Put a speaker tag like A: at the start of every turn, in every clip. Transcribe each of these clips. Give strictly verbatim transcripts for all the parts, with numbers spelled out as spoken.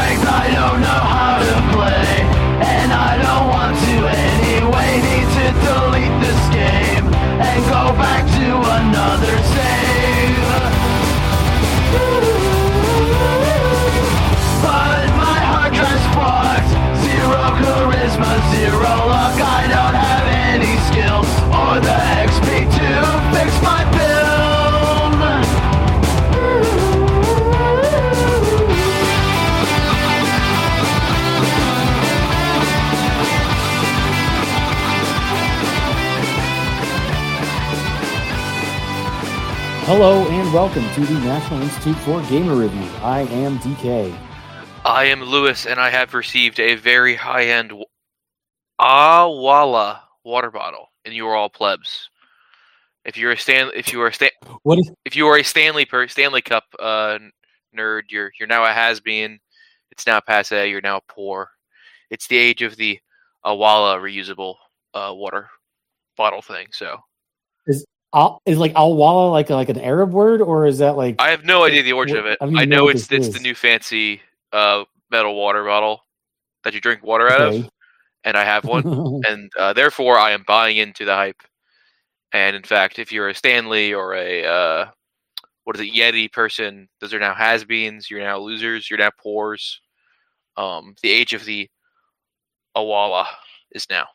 A: strength I don't know how to play, and I don't want to anyway. Need to delete this game and go back to another save. But my hard drive's fucked. Zero charisma, zero luck. I don't have any skills or the X P to fix my build.
B: Hello and welcome to the National Institute for Gamer Review. I am D K.
C: I am Lewis, and I have received a very high-end Awala water bottle, and you are all plebs. If you're a Stan, if you are a Stan,
B: What is?
C: if you are a Stanley per Stanley Cup uh, nerd, you're you're now a has-been. It's now passe. You're now poor. It's the age of the Awala reusable uh, water bottle thing. So.
B: Al, is like Al-Wala like a, like an Arab word, or is that like?
C: I have no idea the origin of it.
B: I, don't
C: I
B: even
C: know,
B: know what
C: it's
B: this
C: it's
B: is.
C: the new fancy uh, metal water bottle that you drink water out
B: Okay.
C: of, and I have one, and uh, therefore I am buying into the hype. And in fact, if you're a Stanley or a uh, what is it, Yeti person, those are now has-beens. You're now losers. You're now poors. Um, the age of the Awala is now.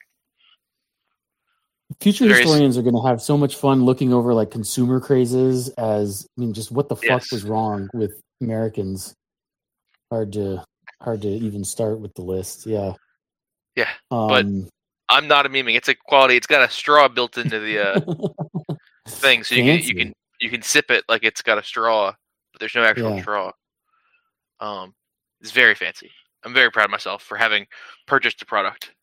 B: Future
C: There is-
B: historians are going to have so much fun looking over like consumer crazes as I mean, just what the fuck
C: Yes.
B: was wrong with Americans? Hard to hard to even start with the list. Yeah.
C: Yeah,
B: Um,
C: but- I'm not a memeing. It's a quality. It's got a straw built into the uh, thing, so you can you
B: Fancy.
C: can you can sip it like it's got a straw, but there's no actual
B: Yeah.
C: straw. Um, it's very fancy. I'm very proud of myself for having purchased the product.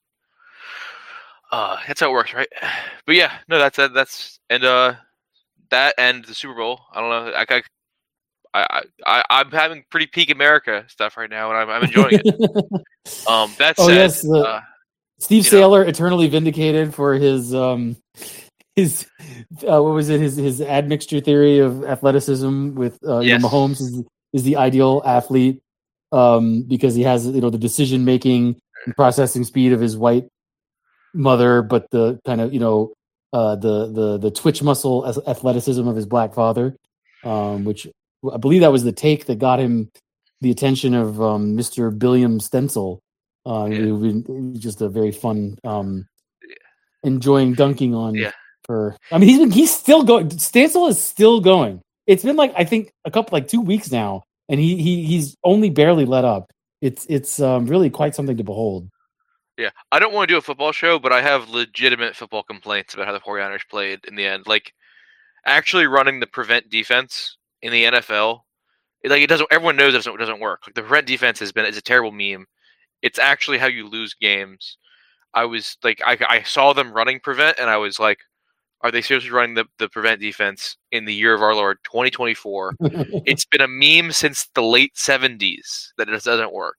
C: Uh, that's how it works, right? But yeah, no, that's that, that's and uh, that and the Super Bowl. I don't know. I I I I'm having pretty peak America stuff right now, and I'm I'm enjoying it. Um, that
B: Oh,
C: said,
B: yes, the-
C: uh,
B: Steve
C: you know.
B: Saylor eternally vindicated for his um his uh, what was it his his admixture theory of athleticism with uh, you
C: Yes.
B: know, Mahomes is is the ideal athlete um because he has you know the decision making and processing speed of his white mother, but the kind of you know uh the the the twitch muscle as- athleticism of his black father, um which I believe that was the take that got him the attention of um Mister Billiam Stencil. Uh,
C: Yeah.
B: it would be just a very fun, um, enjoying dunking on.
C: Yeah.
B: For I mean, he's been he's still going. Stancil is still going. It's been like I think a couple like two weeks now, and he he he's only barely let up. It's it's um, really quite something to behold.
C: Yeah, I don't want to do a football show, but I have legitimate football complaints about how the 49ers played in the end. Like, actually running the prevent defense in the N F L, it, like it doesn't. Everyone knows it doesn't, it doesn't work. Like the prevent defense has been is a terrible meme. It's actually how you lose games. I was like, I I saw them running prevent, and I was like, are they seriously running the, the prevent defense in the year of our Lord twenty twenty-four? It's been a meme since the late seventies that it doesn't work.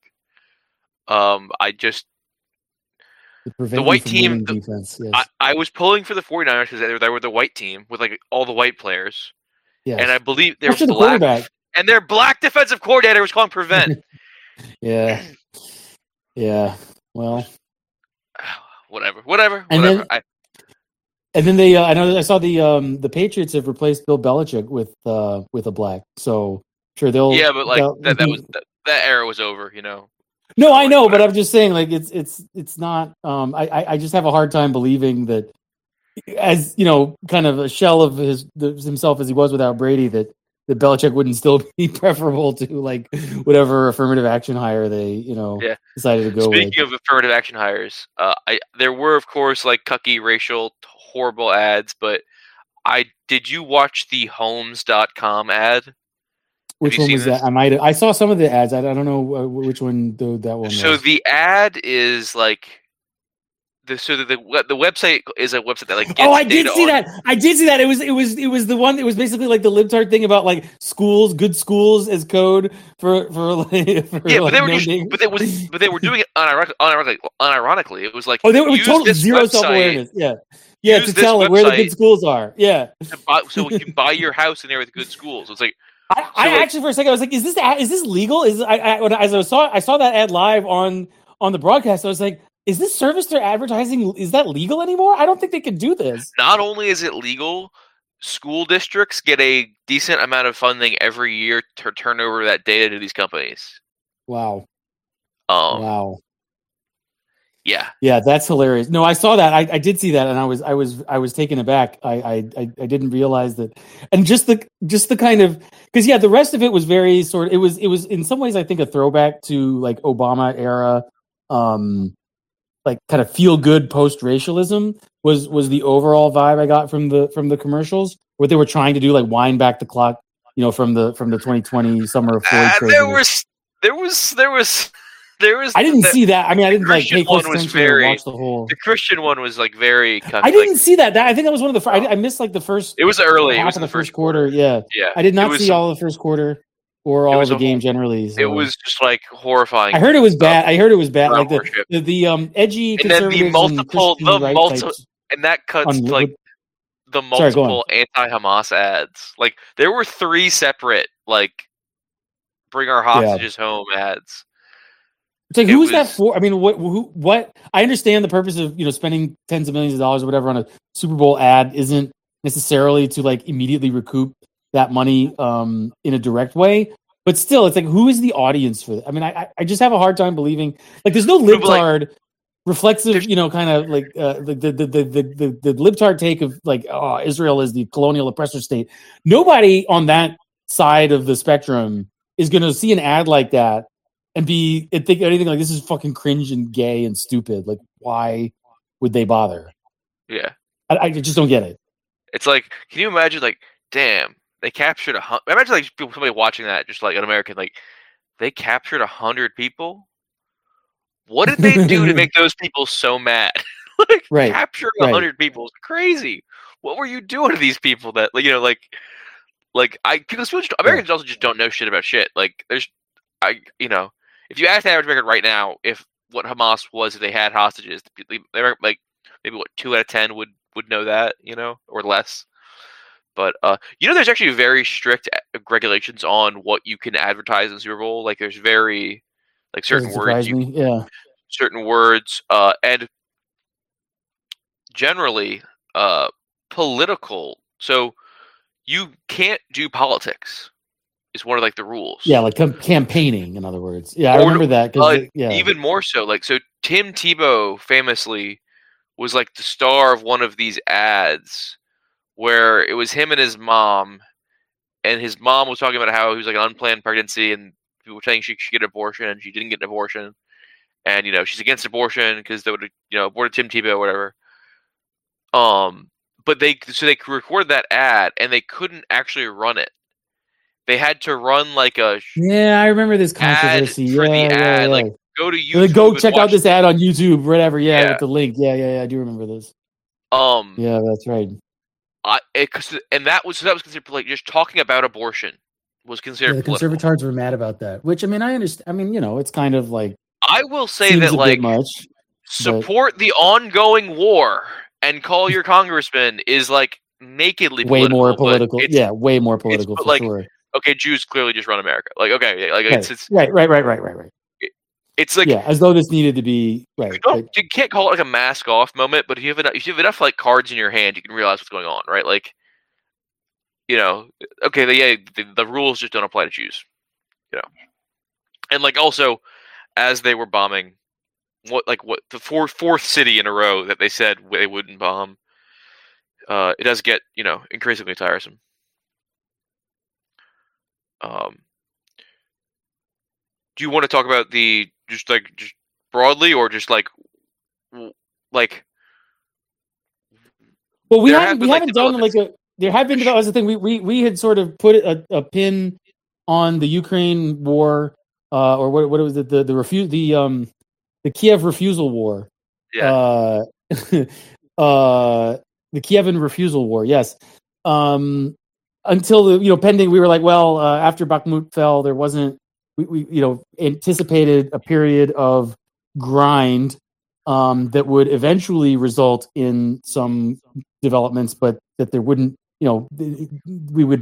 C: Um, I just.
B: To prevent
C: The white
B: you from
C: team-
B: winning
C: the-
B: defense. Yes.
C: I, I was pulling for the 49ers because they were, they were the white team with like all the white players,
B: yes.
C: and I believe they're
B: Especially the
C: black,
B: quarterback.
C: and their black defensive coordinator was calling prevent.
B: Yeah. Yeah. Well,
C: whatever, whatever,
B: And
C: whatever.
B: then-
C: I,
B: and then they, uh, I know I saw the um the Patriots have replaced Bill Belichick with uh with a black. So sure they'll
C: yeah, but like
B: they'll-
C: that, that was that, that era was over, you know.
B: No, I know, but
C: whatever.
B: I'm just saying, like it's it's it's not. Um, I I I just have a hard time believing that, as you know, kind of a shell of his the, himself as he was without Brady, that that Belichick wouldn't still be preferable to like whatever affirmative action hire they you know
C: Yeah.
B: decided to go
C: Speaking
B: with.
C: of affirmative action hires, uh, I there were of course like cucky, racial, horrible ads, but I did you watch the Homes dot com ad?
B: Which
C: you
B: one
C: seen
B: was
C: this?
B: that? I might I saw some of the ads. I, I don't know uh, which one though that one
C: So
B: was.
C: the ad is like the so the the, the website is a website that like gets
B: Oh, I did
C: data
B: see
C: on-
B: that. I did see that. It was it was it was the one that was basically like the libtard thing about like schools, good schools as code for for like for
C: Yeah, but
B: like
C: they were
B: no
C: just,
B: name.
C: but they was but they were doing it unironically. unironically, unironically. It was like
B: Oh, they were
C: use
B: total
C: this
B: zero
C: website
B: self awareness. Yeah, yeah,
C: use
B: to
C: this
B: tell like where the
C: website-
B: good schools are. Yeah,
C: to buy, so you can buy your house in there with good schools. It's like
B: I, I
C: like,
B: actually for a second I was like, "Is this ad, is this legal?" Is I, I when I, as I saw I saw that ad live on on the broadcast, I was like, "Is this service they're advertising? Is that legal anymore? I don't think they could do this."
C: Not only is it legal, school districts get a decent amount of funding every year to turn over that data to these companies.
B: Wow!
C: Um,
B: wow!
C: Yeah,
B: yeah, that's hilarious. No, I saw that. I, I did see that, and I was I was I was taken aback. I I I didn't realize that, and just the just the kind of because yeah, the rest of it was very sort of it was it was in some ways I think a throwback to like Obama era, um, like kind of feel good post racialism was was the overall vibe I got from the from the commercials where they were trying to do like wind back the clock, you know, from the from the twenty twenty summer of Floyd.
C: uh, there was there was there was. There was.
B: I didn't
C: the,
B: see that. I mean, I didn't like pay close attention
C: very,
B: or watch the whole.
C: The Christian one was like very. Cut,
B: I didn't
C: like,
B: see that. That I think that was one of the. First, I, I missed like the first.
C: It was early.
B: Half
C: it was
B: of
C: the,
B: the first
C: first
B: quarter.
C: quarter.
B: Yeah,
C: yeah.
B: I did not see
C: some,
B: all of the first quarter or all of the game
C: whole,
B: generally. So.
C: It was just like horrifying.
B: I heard it was bad. I heard it was bad. Like the,
C: worship.
B: the the um edgy
C: and then
B: conservatives
C: the multiple
B: and
C: the
B: right
C: multiple and that cuts
B: on,
C: like
B: with,
C: the multiple
B: sorry,
C: anti-Hamas ads. Like there were three separate like bring our hostages yeah. home ads.
B: It's like, who is that for? I mean, what, who, what? I understand the purpose of, you know, spending tens of millions of dollars or whatever on a Super Bowl ad isn't necessarily to like immediately recoup that money um, in a direct way. But still, it's like, who is the audience for that? I mean, I, I just have a hard time believing, like, there's no libtard, like, reflexive, you know, kind of like uh, the, the, the, the, the, the libtard take of like, oh, Israel is the colonial oppressor state. Nobody on that side of the spectrum is going to see an ad like that and be and think anything like this is fucking cringe and gay and stupid. Like, why would they bother?
C: Yeah,
B: I, I just don't get it.
C: It's like, can you imagine? Like, damn, they captured a hundred. Imagine like somebody watching that, just like an American. Like, they captured a hundred people. What did they do to make those people so mad? Like,
B: right,
C: capturing a hundred right. people is crazy. What were you doing to these people? That like, you know, like, like I because Americans yeah. also just don't know shit about shit. Like, there's, I, you know. If you ask the average American right now if what Hamas was if they had hostages, they're like maybe what two out of ten would, would know that, you know, or less. But uh, you know, there's actually very strict regulations on what you can advertise in the Super Bowl. Like, there's very like certain words, you,
B: yeah,
C: certain words, uh, and generally uh, political. So you can't do politics. Is one of like the rules.
B: Yeah, like com- campaigning, in other words. Yeah, I
C: or,
B: remember that.
C: Uh,
B: it, yeah.
C: Even more so, like so, Tim Tebow famously was like the star of one of these ads where it was him and his mom, and his mom was talking about how he was like an unplanned pregnancy, and people were saying she should get an abortion, and she didn't get an abortion, and you know she's against abortion because they would you know aborted Tim Tebow or whatever. Um, but they so they recorded that ad, and they couldn't actually run it. They had to run like a
B: yeah. I remember this controversy.
C: For
B: yeah,
C: the
B: yeah,
C: ad,
B: yeah.
C: like go to YouTube.
B: Like, go check out this ad on YouTube, whatever. Yeah,
C: yeah,
B: with the link. Yeah, yeah, yeah. I do remember this.
C: Um.
B: Yeah, that's right.
C: I it, and that was so that was considered like just talking about abortion was considered.
B: Yeah, the conservatards were mad about that, which I mean, I understand. I mean, you know, it's kind of like
C: I will say that like
B: much,
C: support but... the ongoing war and call your congressman is like nakedly
B: way
C: political,
B: more political. Yeah, way more political for
C: like,
B: sure.
C: Okay, Jews clearly just run America. Like, okay, like
B: right.
C: it's, it's
B: right, right, right, right, right, right.
C: It's like
B: yeah, as though this needed to be right.
C: You, don't,
B: right.
C: you can't call it like a mask off moment, but if you have enough, if you have enough like cards in your hand, you can realize what's going on, right? Like, you know, okay, the, yeah, the, the rules just don't apply to Jews, you know, and like also as they were bombing, what like what the fourth fourth city in a row that they said they wouldn't bomb, uh, it does get you know increasingly tiresome. Um, do you want to talk about the just like just broadly or just like like?
B: Well, we haven't we like haven't done like a there have been developments. The thing we, we we had sort of put a, a pin on the Ukraine war, uh, or what what was it the the refuse the um the Kiev refusal war,
C: yeah,
B: uh, uh the Kievan refusal war, yes. Um, until the, you know, pending, we were like, well, uh, after Bakhmut fell, there wasn't, we, we, you know, anticipated a period of grind um, that would eventually result in some developments, but that there wouldn't, you know, we would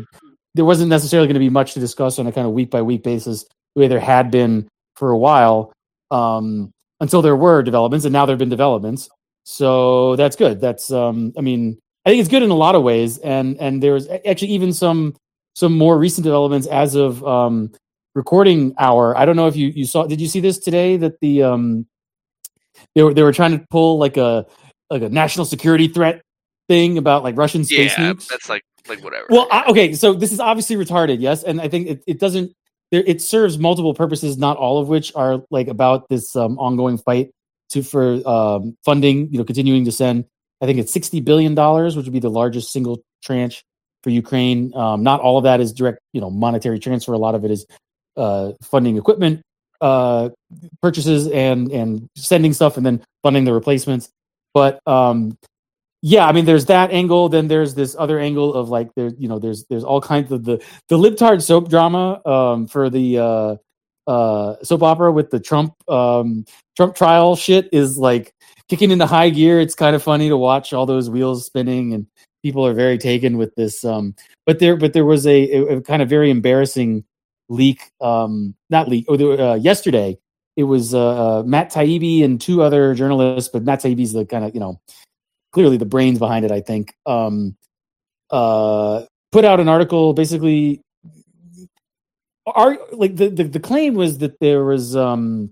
B: there wasn't necessarily going to be much to discuss on a kind of week by week basis the way there had been for a while, um, until there were developments, and now there have been developments. So that's good. That's um, I mean, I think it's good in a lot of ways, and and there's actually even some some more recent developments as of um, recording hour. I don't know if you you saw. Did you see this today? That the um, they were they were trying to pull like a like a national security threat thing about like Russian space
C: yeah,
B: nukes.
C: that's like like whatever.
B: Well, I, okay, so this is obviously retarded, yes, and I think it, it doesn't. There, it serves multiple purposes, not all of which are like about this um, ongoing fight to for um, funding. You know, continuing to send. I think it's sixty billion dollars, which would be the largest single tranche for Ukraine. Um, not all of that is direct, you know, monetary transfer. A lot of it is uh, funding equipment uh, purchases and and sending stuff, and then funding the replacements. But um, yeah, I mean, there's that angle. Then there's this other angle of like there, you know, there's there's all kinds of the the libtard soap drama um, for the uh, uh, soap opera with the Trump um, Trump trial shit is like kicking into high gear. It's kind of funny to watch all those wheels spinning, and people are very taken with this. Um, but there, but there was a, a, a kind of very embarrassing leak, um, not leak. Oh, there, uh, yesterday it was uh, uh, Matt Taibbi and two other journalists, but Matt Taibbi's the kind of, you know, clearly the brains behind it, I think, um, uh, put out an article basically. Are like the, the, the claim was that there was um,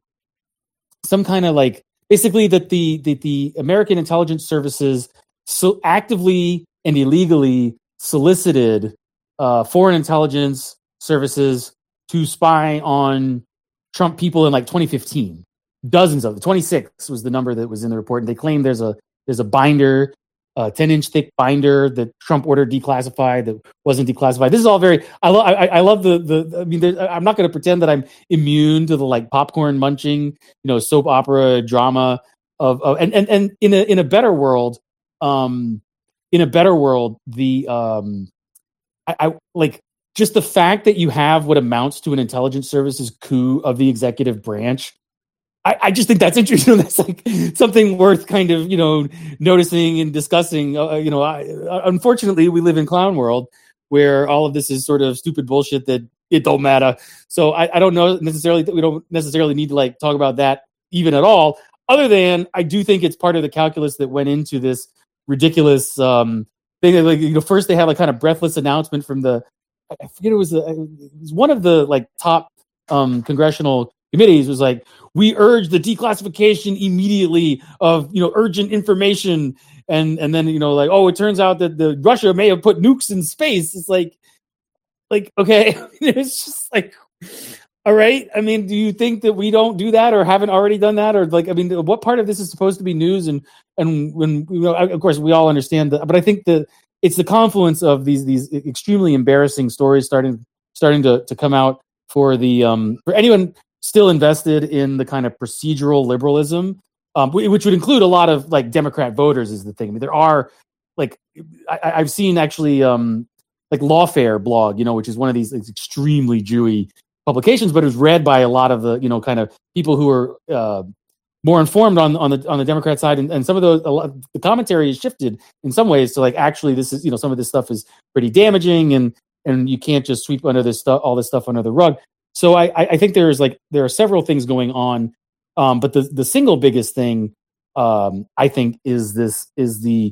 B: some kind of like basically that the, the the American intelligence services so actively and illegally solicited uh, foreign intelligence services to spy on Trump people in like twenty fifteen. Dozens of them. twenty-six was the number that was in the report, and they claim there's a there's a binder, a ten inch thick binder that Trump ordered declassified that wasn't declassified. This is all very. I love. I, I love the the. I mean, I'm not going to pretend that I'm immune to the like popcorn munching, you know, soap opera drama of, of and and and in a in a better world, um, in a better world, the um, I, I like just the fact that you have what amounts to an intelligence services coup of the executive branch. I, I just think that's interesting. That's like something worth kind of, you know, noticing and discussing. Uh, you know, I, unfortunately, we live in clown world where all of this is sort of stupid bullshit that it don't matter. So I, I don't know necessarily that we don't necessarily need to like talk about that even at all. Other than I do think it's part of the calculus that went into this ridiculous um, thing. Like, you know, first they had like kind of breathless announcement from the, I forget it was, a, it was one of the like top um, congressional committees was like, we urge the declassification immediately of, you know, urgent information. And, and then, you know, like, oh, it turns out that the Russia may have put nukes in space. It's like, like, okay, it's just like, all right. I mean, do you think that we don't do that or haven't already done that? Or like, I mean, what part of this is supposed to be news? And, and when, you know, of course we all understand that, but I think that it's the confluence of these, these extremely embarrassing stories starting, starting to, to come out for the, um, for anyone still invested in the kind of procedural liberalism, um, which would include a lot of like Democrat voters is the thing. I mean, there are like, I, I've seen actually um, like Lawfare blog, you know, which is one of these like, extremely Jewy publications, but it was read by a lot of the, you know, kind of people who are uh, more informed on, on the, on the Democrat side. And, and some of those, a lot, the commentary has shifted in some ways to like, actually this is, you know, some of this stuff is pretty damaging and, and you can't just sweep under this stuff, all this stuff under the rug. So I, I think there's like there are several things going on, um, but the, the single biggest thing um, I think is this is the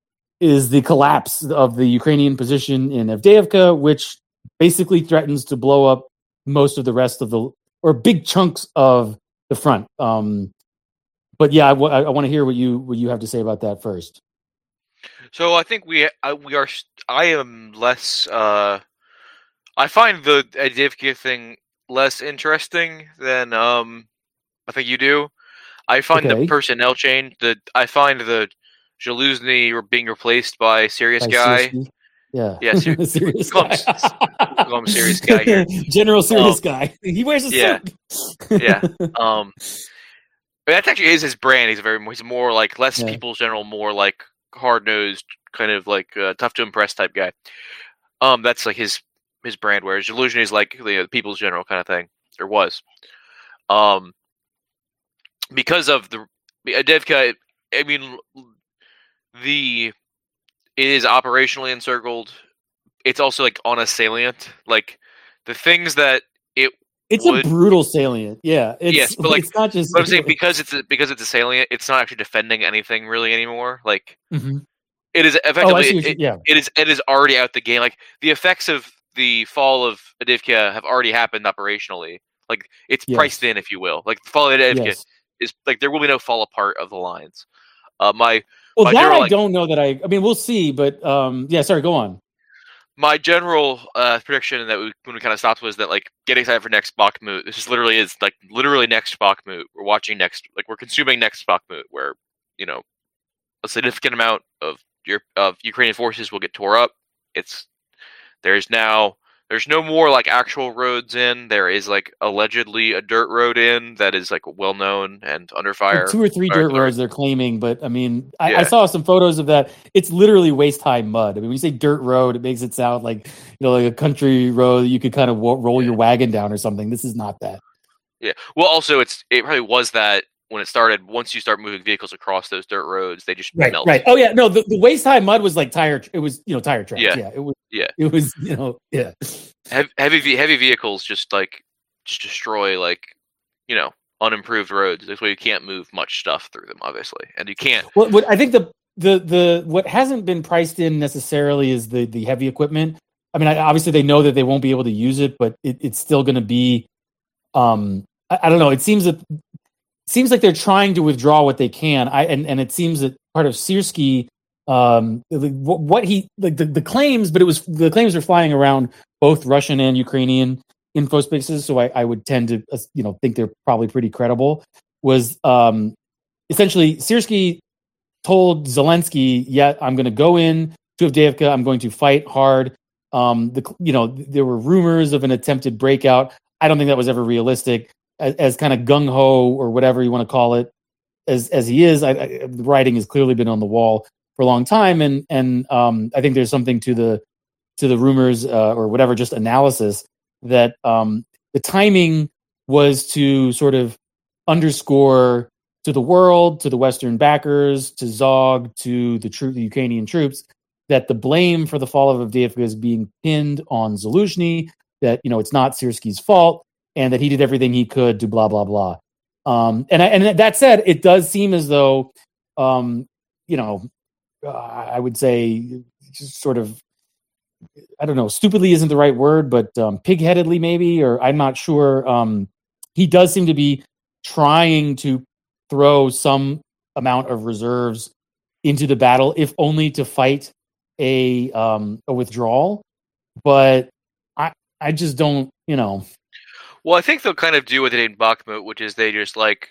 B: is the collapse of the Ukrainian position in Avdiivka, which basically threatens to blow up most of the rest of the or big chunks of the front. Um, but yeah, I, w- I want to hear what you what you have to say about that first.
C: So I think we I, we are I am less. Uh, I find the Avdiivka thing less interesting than um I think you do. I find okay. the personnel change that I find the Zaluzny being replaced by Serious by Guy. Sersky?
B: Yeah,
C: yeah, ser-
B: serious
C: call
B: guy.
C: Him, call him Serious Guy here.
B: General Serious um, Guy. He wears a
C: yeah,
B: suit.
C: yeah. Um, but that actually is his brand. He's a very he's more like less yeah. people's general, more like hard nosed, kind of like uh, tough to impress type guy. Um, that's like his. his brand, whereas Zaluzny is like you know, the people's general kind of thing, or was. Um, because of the Avdiivka, I mean, the it is operationally encircled. it's also like on a salient. Like the things that it
B: It's
C: would,
B: a brutal salient. Yeah. It's,
C: yes, but like
B: it's not just.
C: but I'm saying because it's a, because it's a salient, it's not actually defending anything really anymore. Like
B: Mhm.
C: it is
B: Oh, I
C: effectively
B: see what you,
C: it,
B: yeah.
C: it is it is already out the game. Like the effects of the fall of Adivkia have already happened operationally. Like it's
B: Yes.
C: priced in, if you will. Like the fall of Adivkia
B: Yes.
C: is like there will be no fall apart of the lines. Uh, my
B: Well,
C: my
B: that
C: general,
B: I
C: like,
B: don't know that I. I mean, we'll see, but um, yeah. Sorry, go on.
C: my general uh, prediction that we, when we kind of stopped was that like getting excited for next Bakhmut. This is literally is like literally next Bakhmut. We're watching next, like we're consuming next Bakhmut, where you know a significant amount of your of Ukrainian forces will get tore up. It's there's now there's no more like actual roads in. There is like allegedly a dirt road in that is like well known and under fire.
B: Two or three
C: Fire
B: dirt
C: artillery.
B: roads they're claiming, but I mean, I,
C: Yeah.
B: I saw some photos of that. It's literally waist high mud. I mean, when you say dirt road, it makes it sound like you know, like a country road that you could kind of wo- roll your wagon down or something. This is not that.
C: Yeah. Well, also it's it probably was that when it started. Once you start moving vehicles across those dirt roads, they just
B: Right,
C: melt.
B: right. Oh yeah, no, the, the waist high mud was like tire. It was you know tire tracks.
C: Yeah.
B: Yeah, it was.
C: Yeah.
B: It was you know yeah.
C: Heavy heavy, ve- heavy vehicles just like just destroy like you know unimproved roads. That's why you can't move much stuff through them, obviously, and you can't.
B: Well, what I think the the the what hasn't been priced in necessarily is the the heavy equipment. I mean, I, obviously they know that they won't be able to use it, but it, it's still going to be. Um, I, I don't know. It seems that seems like they're trying to withdraw what they can. I and, and it seems that part of Syrskyi, um, what, what he like the, the claims, but it was the claims are flying around both Russian and Ukrainian info spaces. So I, I would tend to uh, you know think they're probably pretty credible. Was um, essentially Syrskyi told Zelensky, "Yeah, I'm going to go in to Avdiivka. I'm going to fight hard." Um, the you know there were rumors of an attempted breakout. I don't think that was ever realistic. As, as kind of gung ho or whatever you want to call it, as as he is, I, I, the writing has clearly been on the wall for a long time, and and um, I think there's something to the to the rumors uh, or whatever, just analysis that um, the timing was to sort of underscore to the world, to the Western backers, to Zog, to the, tro- the Ukrainian troops, that the blame for the fall of Avdiivka is being pinned on Zaluzhny, that, you know, it's not Syrskyi's fault, and that he did everything he could to blah, blah, blah. Um, and, I, and that said, it does seem as though, um, you know, uh, I would say just sort of, I don't know, stupidly isn't the right word, but um, pig-headedly maybe, or I'm not sure. Um, he does seem to be trying to throw some amount of reserves into the battle, if only to fight a um, a withdrawal. But I I just don't, you know.
C: Well, I think they'll kind of do what they did in Bakhmut, which is they just like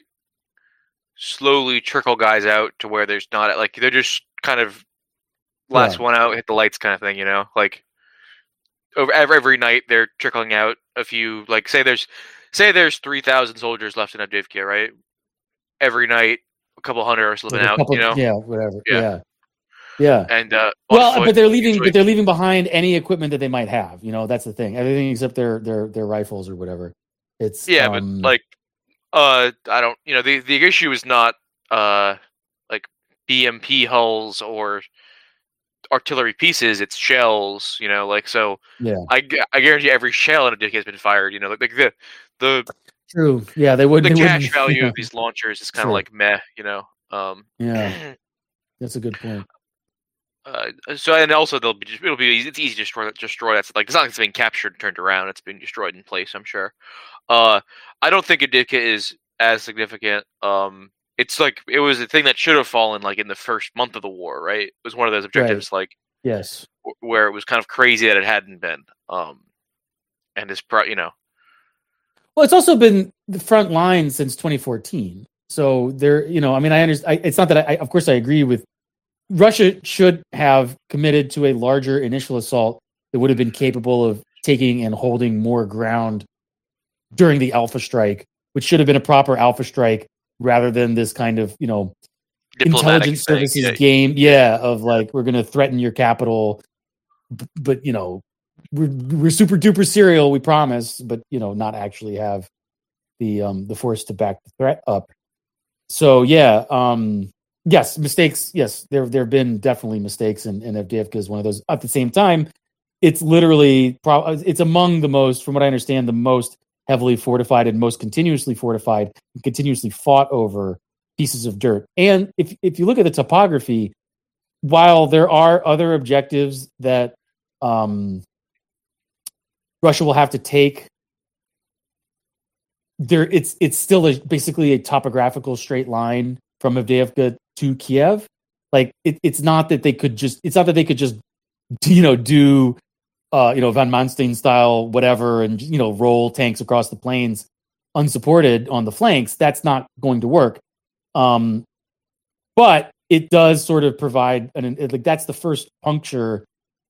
C: slowly trickle guys out to where there's not like they're just kind of last
B: Yeah.
C: one out, hit the lights kind of thing, you know. Like over every, every night they're trickling out a few. Like say there's say there's three thousand soldiers left in Avdiivka, right? Every night, a couple hundred are slipping
B: Like a
C: out,
B: couple-
C: you know.
B: Yeah, whatever.
C: Yeah.
B: Yeah. Yeah.
C: And uh, on
B: Well,
C: foot,
B: but they're leaving.
C: usually.
B: But they're leaving behind any equipment that they might have. You know, that's the thing. Everything except their their their rifles or whatever. It's
C: Yeah,
B: um,
C: but like, uh, I don't. You know, the the issue is not uh like B M P hulls or artillery pieces. It's shells. You know, like so.
B: Yeah.
C: I, gu- I guarantee every shell in a dick has been fired. You know, like, like the the
B: true. Yeah, they would.
C: the
B: they
C: cash
B: wouldn't-
C: value
B: yeah.
C: of these launchers is kind of
B: Sure.
C: like meh. You know. Um,
B: Yeah, that's a good point.
C: Uh, so and also they'll be it'll be easy, it's easy to destroy destroy that's like it's not like it's being captured and turned around, it's being destroyed in place, I'm sure. Uh, I don't think Adivka is as significant. Um, it's like it was a thing that should have fallen like in the first month of the war, right? It was one of those objectives like
B: Yes.
C: w- where it was kind of crazy that it hadn't been. Um, and it's pro you know
B: Well, it's also been the front line since twenty fourteen. So there, you know, I mean, I understand. I, it's not that I, I, of course, I agree with. Russia should have committed to a larger initial assault that would have been capable of taking and holding more ground during the Alpha Strike, which should have been a proper Alpha Strike rather than this kind of, you know,
C: diplomatic
B: intelligence
C: thing,
B: services
C: yeah.
B: game. Yeah, of like we're going to threaten your capital, b- but you know, we're we're super duper serial, we promise, but you know, not actually have the um the force to back the threat up. So yeah, um yes, mistakes. Yes, there there have been definitely mistakes, and, and Avdiivka is one of those. At the same time, it's literally pro- it's among the most, from what I understand, the most heavily fortified and most continuously fortified and continuously fought over pieces of dirt. And if if you look at the topography, while there are other objectives that um, Russia will have to take, there it's it's still a, basically a topographical straight line from Avdiivka to Kiev. Like it, it's not that they could just it's not that they could just you know do uh, you know Van Manstein style whatever and you know roll tanks across the plains unsupported on the flanks. That's not going to work. Um, but it does sort of provide an it, like that's the first puncture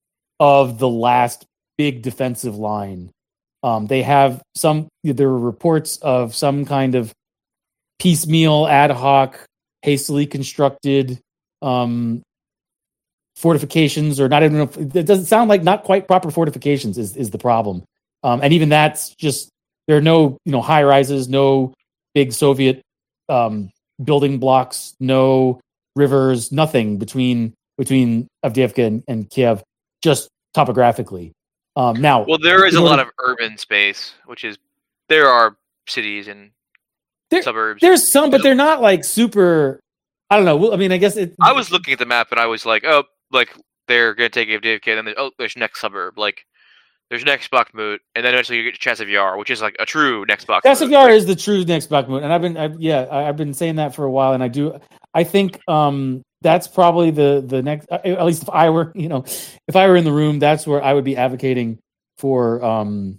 B: of the last big defensive line. Um, they have some. There are reports of some kind of piecemeal, ad hoc, hastily constructed um, fortifications, or not even. It doesn't sound like not quite proper fortifications is is the problem. Um, and even that's just there are no you know high rises, no big Soviet um, building blocks, no rivers, nothing between between Avdiivka and, and Kiev, just topographically. Um, now,
C: well, there is a
B: order,
C: lot of urban space, which is there are cities and
B: there,
C: suburbs.
B: There's some, but they're not like super. I don't know. Well, I mean, I guess it.
C: I was looking at the map and I was like, oh, like they're gonna take Avdiivka, and then there's, oh, there's next suburb, like there's next Bakhmut, and then eventually you get to Chasiv Yar, which is like a true next Bakhmut.
B: Chasiv Yar is the true next Bakhmut, and I've been, I've, yeah, I've been saying that for a while, and I do. I think um, that's probably the the next. At least if I were, you know, if I were in the room, that's where I would be advocating for um,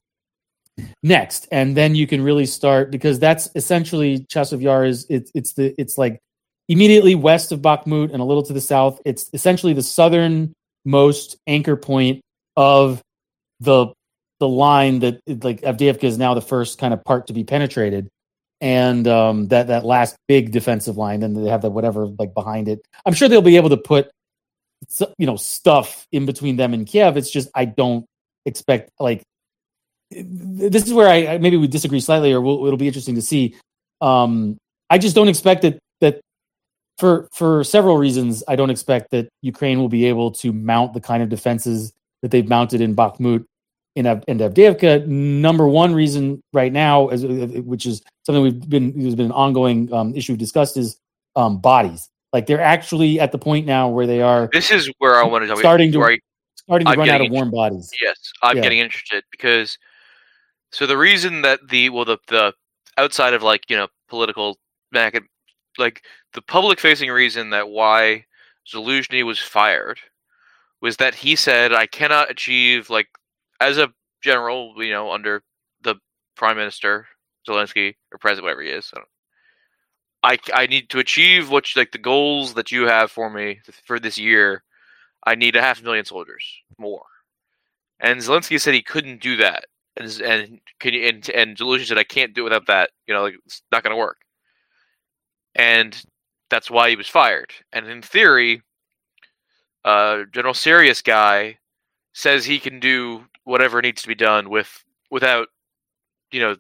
B: next, and then you can really start because that's essentially Chasiv Yar is it's it's the it's like immediately west of Bakhmut and a little to the south. It's essentially the southernmost anchor point of the the line that like Avdiivka is now the first kind of part to be penetrated, and um, that that last big defensive line. Then they have that whatever like behind it. I'm sure they'll be able to put you know stuff in between them and Kiev. It's just I don't expect like this is where I maybe we disagree slightly, or we'll, it'll be interesting to see. Um, I just don't expect that that for for several reasons. I don't expect that Ukraine will be able to mount the kind of defenses that they've mounted in Bakhmut in, in Avdiivka. Number one reason right now, is, which is something we've been has been an ongoing um, issue we've discussed, is um, bodies. Like they're actually at the point now where they are.
C: This is where I want to
B: starting to.
C: I,
B: Starting to
C: I'm
B: run out of
C: inter-
B: warm bodies.
C: Yes, I'm
B: yeah.
C: getting interested because so the reason that the well the the outside of like you know political like the public facing reason that why Zaluzhny was fired was that he said I cannot achieve like as a general you know under the prime minister Zelensky or president whatever he is I, don't, I I need to achieve what like the goals that you have for me for this year. I need a half a million soldiers more, and Zelensky said he couldn't do that, and and can you, and and Zelensky said I can't do it without that. You know, like it's not going to work, and that's why he was fired. And in theory, uh, General Serious guy says he can do whatever needs to be done with without, you know, that,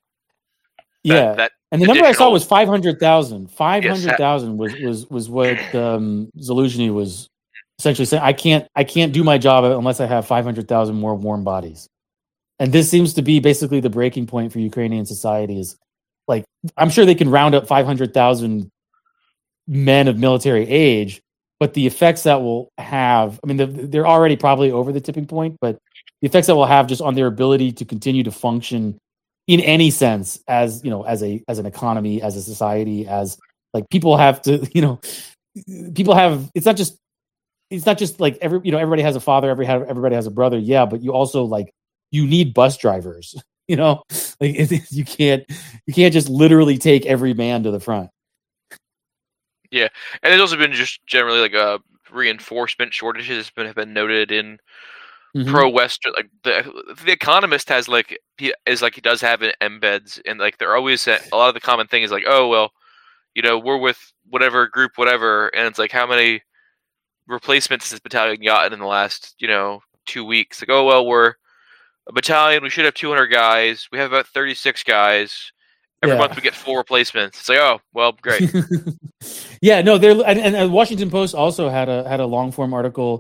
B: yeah.
C: That
B: and the number I saw was five hundred thousand. Five hundred thousand was was was what um, Zaluzhny was. Essentially saying, I can't, I can't do my job unless I have five hundred thousand more warm bodies, and this seems to be basically the breaking point for Ukrainian society. Is like, I'm sure they can round up five hundred thousand men of military age, but the effects that will have, I mean, they're already probably over the tipping point, but the effects that will have just on their ability to continue to function in any sense as you know, as a as an economy, as a society, as like people have to, you know, people have. It's not just. It's not just like every, you know, everybody has a father, every everybody has a brother. Yeah. But you also like, you need bus drivers, you know, like it, you can't, you can't just literally take every man to the front.
C: Yeah. And there's also been just generally like a reinforcement shortages been, have been noted in mm-hmm. pro-Western, like the, the Economist has like, is like, he does have an embeds and like, they're always, a lot of the common thing is like, oh, well, you know, we're with whatever group, whatever. And it's like, how many replacements this battalion gotten in the last, you know, two weeks? Like, oh, well, we're a battalion. We should have two hundred guys. We have about thirty-six guys. Every yeah. month we get four replacements. It's like, oh, well, great.
B: yeah, no, they're and, and Washington Post also had a had a long form article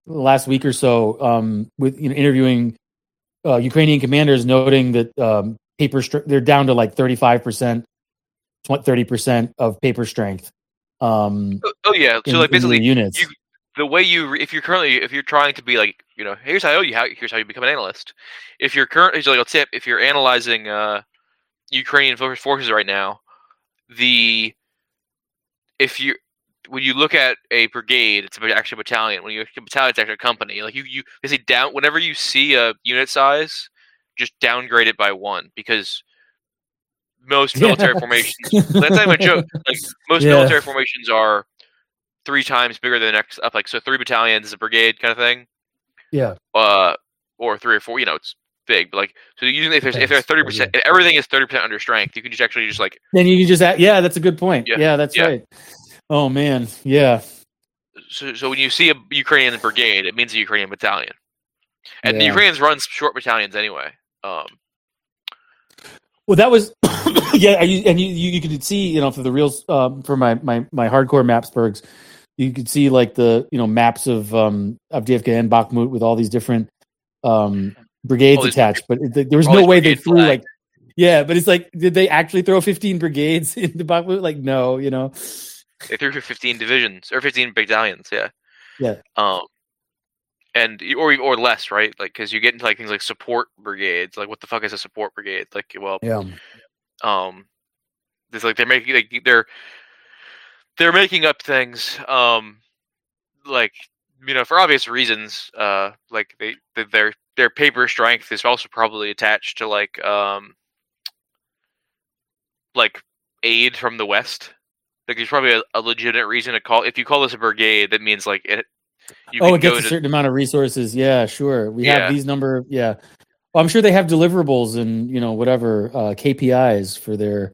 B: last week or so um, with you know interviewing uh, Ukrainian commanders, noting that um, paper str- they're down to like thirty-five percent, thirty percent of paper strength. Um,
C: oh, oh yeah, so
B: in,
C: like basically
B: units.
C: You, the way you if you're currently if you're trying to be like you know here's how you how here's how you become an analyst. If you're currently like a tip, if you're analyzing uh, Ukrainian forces right now, the if you when you look at a brigade, it's actually a battalion. When you look at a battalion, it's actually a company. Like you, you basically down whenever you see a unit size, just downgrade it by one because most military
B: yeah.
C: formations. That's not even a joke. Like most
B: yeah.
C: military formations are three times bigger than the next up. Like so, three battalions, a brigade kind of thing.
B: Yeah.
C: Uh, or three or four. You know, it's big. But like so, usually if there's if there's thirty percent, if everything is thirty percent under strength, you can just actually just like.
B: Then you can just add, yeah, that's a good point.
C: Yeah,
B: yeah that's
C: yeah.
B: right. Oh man, yeah.
C: So, so when you see a Ukrainian brigade, it means a Ukrainian battalion, and
B: yeah.
C: the Ukrainians run short battalions anyway. Um,
B: well, that was yeah, and you, and you you could see you know for the real um, for my my my hardcore Mapsbergs, you could see like the you know maps of um of Avdiivka and Bakhmut with all these different um brigades attached, but it, there was no way they threw flag. like yeah, but it's like did they actually throw fifteen brigades into Bakhmut? Like no, you know.
C: They threw for fifteen divisions or fifteen battalions, yeah,
B: yeah,
C: um, and or or less, right? Like because you get into like things like support brigades. Like what the fuck is a support brigade? Like well,
B: yeah,
C: um, it's like they're making like they're they're making up things, um, like you know for obvious reasons. Uh, like they their their paper strength is also probably attached to like um, like aid from the West. Like there's probably a, a legitimate reason to call. If you call this a brigade, that means like it. You
B: oh, it gets a
C: to,
B: certain amount of resources. Yeah, sure. We
C: yeah.
B: have these number. Of, yeah, well, I'm sure they have deliverables and you know whatever uh, K P Is for their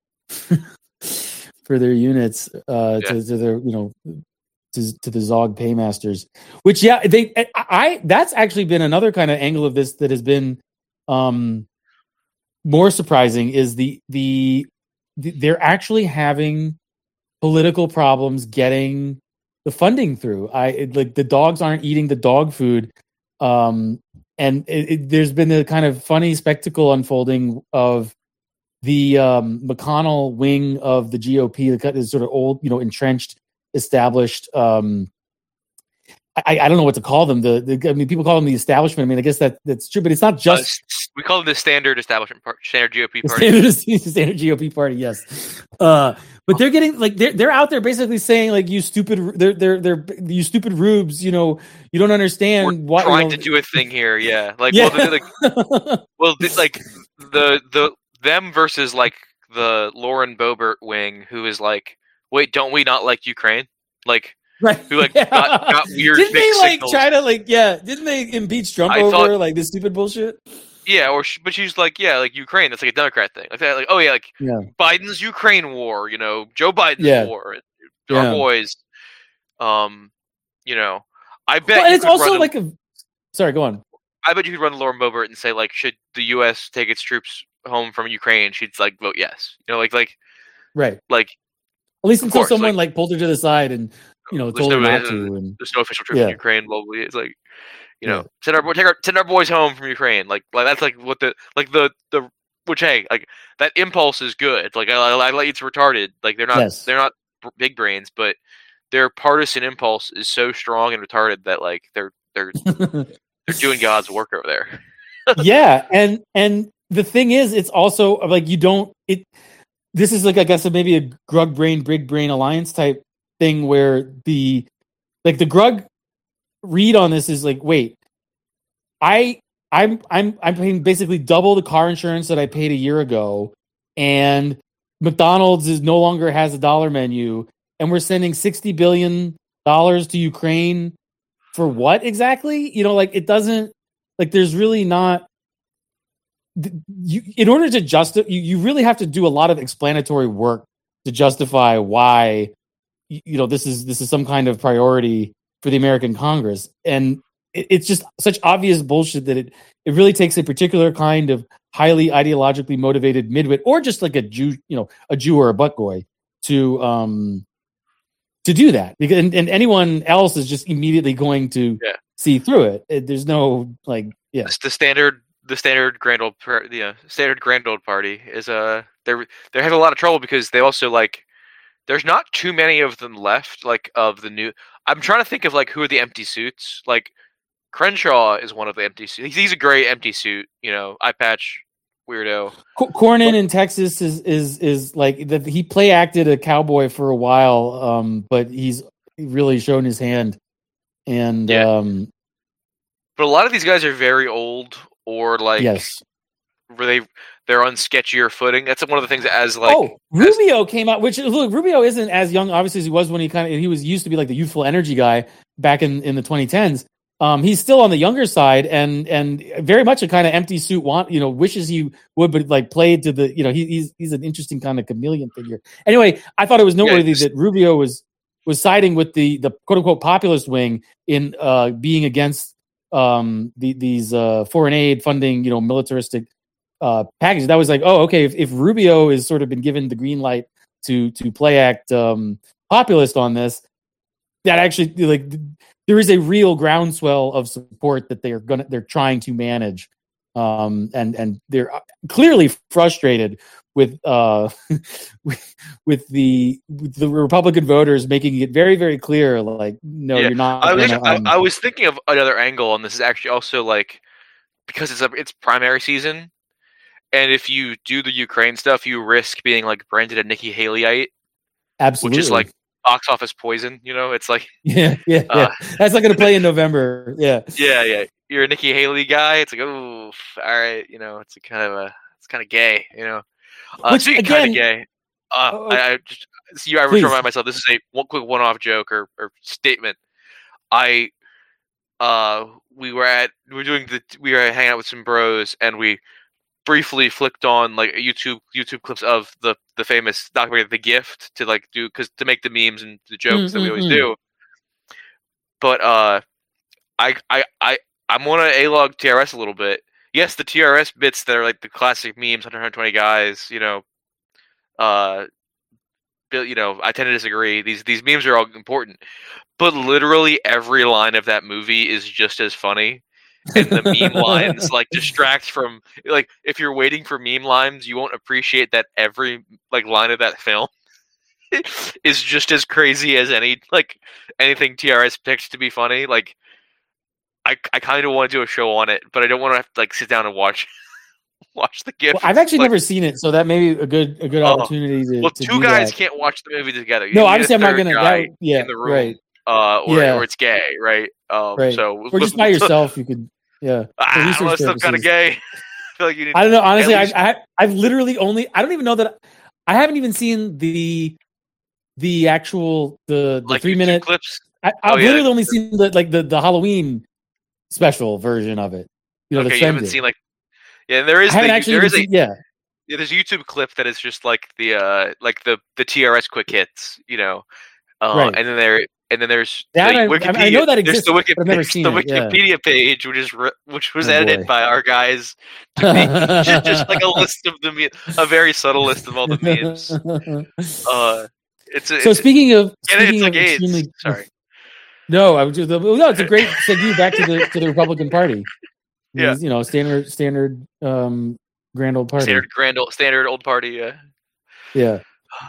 B: for their units uh,
C: yeah.
B: to, to their you know to, to the Zog paymasters. Which yeah, they I, I that's actually been another kind of angle of this that has been um, more surprising is the the, the they're actually having political problems getting the funding through. I it, like the dogs aren't eating the dog food, um, and it, it, there's been a kind of funny spectacle unfolding of the um, McConnell wing of the G O P, the sort of old, you know, entrenched, established. Um, I, I don't know what to call them. The, the I mean, people call them the establishment. I mean, I guess that that's true, but it's not just.
C: Uh, we call it the standard establishment part, standard G O P party.
B: Standard, standard G O P party, yes. Uh, but they're getting like they're they're out there basically saying like you stupid they're they're they're you stupid rubes, you know, you don't understand
C: We're
B: what
C: trying
B: you know,
C: to do a thing here, yeah. Like
B: yeah.
C: well, like, well, like the the them versus like the Lauren Boebert wing, who is like, wait, don't we not like Ukraine? Like.
B: Right.
C: Who like
B: yeah.
C: got, got weird?
B: Didn't they like
C: signals.
B: try to like yeah? Didn't they impeach Trump
C: I
B: over
C: thought,
B: like this stupid bullshit?
C: Yeah, or she, but she's like yeah, like Ukraine. That's like a Democrat thing. Like that. Like oh yeah, like
B: yeah.
C: Biden's Ukraine war. You know, Joe Biden's
B: yeah.
C: war.
B: Yeah.
C: Our boys. Um, you know, I bet.
B: Well, and it's also
C: run
B: like a. Sorry, go on.
C: I bet you could run Lauren Boebert and say like, should the U S take its troops home from Ukraine? She'd like vote yes. You know, like like
B: right.
C: Like
B: at least until
C: course,
B: someone
C: like,
B: like pulled her to the side and. You know, told her
C: no,
B: not to. And
C: there's no official troops
B: yeah.
C: in Ukraine. Globally, it's like, you know,
B: yeah.
C: send our take our send our boys home from Ukraine. Like, like that's like what the like the the which hey, like that impulse is good. Like, I, I like it's retarded. Like they're not
B: yes.
C: they're not big brains, but their partisan impulse is so strong and retarded that like they're they're they're doing God's work over there.
B: yeah, and and the thing is, it's also like you don't it. This is like I guess maybe a Grug brain, big brain alliance type thing where the like the Grug read on this is like, wait, I I'm I'm I'm paying basically double the car insurance that I paid a year ago, and McDonald's is no longer has a dollar menu, and we're sending sixty billion dollars to Ukraine for what exactly? You know, like it doesn't like there's really not you in order to justify you, you really have to do a lot of explanatory work to justify why you know this is this is some kind of priority for the American Congress, and it, it's just such obvious bullshit that it it really takes a particular kind of highly ideologically motivated midwit or just like a Jew, you know, a Jew or a butt goy to um to do that, because and, and anyone else is just immediately going to
C: Yeah.
B: see through it. it. There's no like, yeah,
C: It's the standard, the standard grand old, par- the uh, standard grand old party is uh they're they're having a lot of trouble because they also like there's not too many of them left, like of the new. I'm trying to think of like who are the empty suits. Like Crenshaw is one of the empty suits. He's a great empty suit, you know, eye patch weirdo.
B: C- Cornyn in Texas is is is like that. He play acted a cowboy for a while, um, but he's really shown his hand. And
C: Yeah.
B: um,
C: But a lot of these guys are very old or like
B: yes,
C: where they they're on sketchier footing. That's one of the things as like
B: oh, Rubio came out. Which look, Rubio isn't as young, obviously, as he was when he kind of he was used to be like the youthful energy guy back in, in the twenty tens. Um, he's still on the younger side, and and very much a kind of empty suit. Want you know, wishes he would, but like played to the you know he, he's he's an interesting kind of chameleon figure. Anyway, I thought it was noteworthy
C: Yeah,
B: that Rubio was was siding with the the quote unquote populist wing in uh, being against um, the, these uh, foreign aid funding, you know, militaristic uh, packages. That was like, oh, okay. If, if Rubio has sort of been given the green light to to play act um, populist on this, that actually like. There is a real groundswell of support that they're gonna they're trying to manage, um, and and they're clearly frustrated with uh, with, with the with the Republican voters making it very very clear, like no,
C: Yeah.
B: you're not.
C: I was
B: gonna,
C: I,
B: um,
C: I was thinking of another angle on this. Is actually also like because it's a it's primary season, and if you do the Ukraine stuff, you risk being like branded a Nikki Haleyite,
B: absolutely,
C: which is like box office poison. You know, it's like
B: yeah, yeah, yeah.
C: uh,
B: That's not going to play in November. Yeah,
C: yeah, yeah. You're a Nikki Haley guy. It's like oh, all right. You know, it's a kind of a it's kind of gay. You know, uh,
B: Which,
C: speaking kind
B: again-
C: of gay. Uh,
B: Oh,
C: I, I just see. I
B: please.
C: remind myself. This is a one quick one-off joke or, or statement. I uh we were at we were doing the we were hanging out with some bros and we briefly flicked on like YouTube YouTube clips of the the famous documentary The Gift to like do because to make the memes and the jokes
B: Mm,
C: that we
B: mm,
C: always
B: mm.
C: do. But uh, I I I I'm gonna A-log T R S a little bit. Yes, the T R S bits that are like the classic memes, one hundred twenty guys, you know, uh, Bill, you know, I tend to disagree. These these memes are all important, but literally every line of that movie is just as funny. And the meme lines like distract from like if you're waiting for meme lines, you won't appreciate that every like line of that film is just as crazy as any like anything T R S picked to be funny. Like I I kind of want to do a show on it, but I don't want to have to like sit down and watch watch The Gift.
B: Well, I've actually
C: like,
B: never seen it, so that may be a good a good
C: Oh.
B: opportunity to.
C: well,
B: to
C: two
B: do
C: guys
B: that.
C: can't watch the movie together. You
B: No,
C: need a
B: obviously I'm not
C: third
B: gonna.
C: guy
B: That, yeah,
C: in the room,
B: right,
C: uh, or
B: Yeah.
C: or it's gay, right? Um,
B: right.
C: So
B: Or just by yourself, you could. Yeah. for
C: Ah,
B: research
C: well, it's still kind of
B: purposes.
C: gay. I feel like you need.
B: I don't know. Honestly,
C: At
B: I,
C: least-
B: I I've literally only. I don't even know that. I haven't even seen the the actual the the
C: like
B: three
C: YouTube
B: minute.
C: clips.
B: I, I've
C: Oh, yeah.
B: literally only seen the like the, the Halloween special version of it. You know,
C: Okay,
B: the
C: you haven't
B: Sven
C: seen
B: did.
C: like. Yeah, there
B: I
C: is.
B: haven't
C: The,
B: actually
C: there
B: even
C: is a
B: seen. Yeah.
C: yeah, there's a YouTube clip that is just like the uh like the the T R S quick hits, you know. Uh,
B: Right.
C: And then there and then there's
B: That
C: the
B: I- I-
C: Wikipedia.
B: I know that
C: there's
B: exists,
C: the Wiki,
B: but I've never
C: there's
B: seen
C: the
B: it, yeah.
C: Wikipedia page, which is re- which was
B: Oh,
C: edited
B: boy.
C: by our guys to be just, just like a list of the me- a very subtle list of all the memes. Uh, it's a,
B: so
C: it's,
B: speaking of
C: and it's
B: speaking
C: like
B: of
C: AIDS.
B: extremely
C: Sorry.
B: no, I was just, no, it's a great segue back to the to the Republican Party.
C: Yeah.
B: It's, you know, standard standard um grand old party.
C: Standard grand old standard old party. Yeah.
B: Yeah.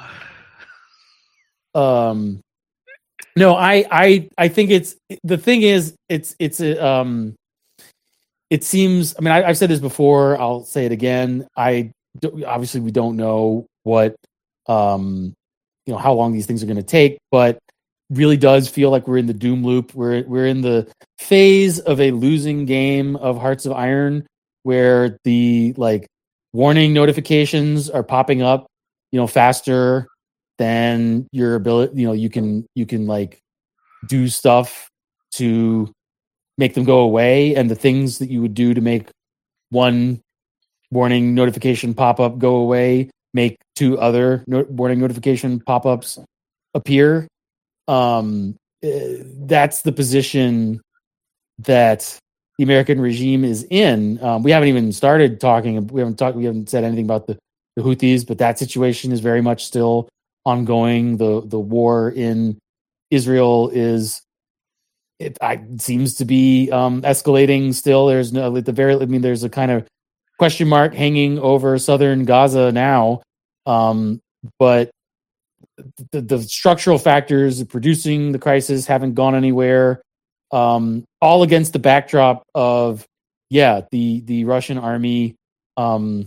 B: Um no, I I I think it's the thing is it's it's a um it seems I mean I, I've said this before, I'll say it again. I don't- obviously we don't know what um you know how long these things are going to take, but really does feel like we're in the doom loop. We're we're in the phase of a losing game of Hearts of Iron where the like warning notifications are popping up, you know, faster than your ability, you know, you can you can like do stuff to make them go away, and the things that you would do to make one warning notification pop up go away make two other no- warning notification pop-ups appear. Um, uh, that's the position that the American regime is in. Um, we haven't even started talking. We haven't talked. We haven't said anything about the, the Houthis, but that situation is very much still ongoing. The the war in Israel is it, I, seems to be um, escalating still. There's no at the very I mean there's a kind of question mark hanging over southern Gaza now, um, but the, the structural factors producing the crisis haven't gone anywhere. Um, all against the backdrop of yeah the the Russian army um,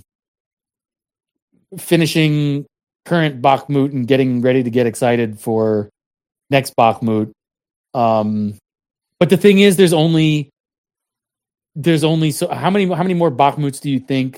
B: finishing current Bakhmut and getting ready to get excited for next Bakhmut. Um, but the thing is, there's only there's only so how many how many more Bakhmuts do you think?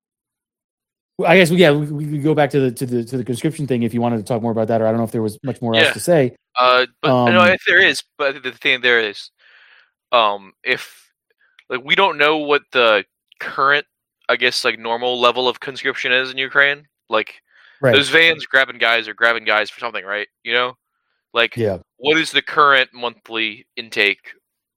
B: I guess yeah, we, we could go back to the to the to the conscription thing if you wanted to talk more about that, or I don't know if there was much more
C: Yeah.
B: else to say.
C: Uh, but
B: Um,
C: no, if there is, but I think the thing there is, um, if like we don't know what the current, I guess, like normal level of conscription is in Ukraine. Like
B: Right.
C: those vans grabbing guys are grabbing guys for something, right? You know, like
B: Yeah.
C: what is the current monthly intake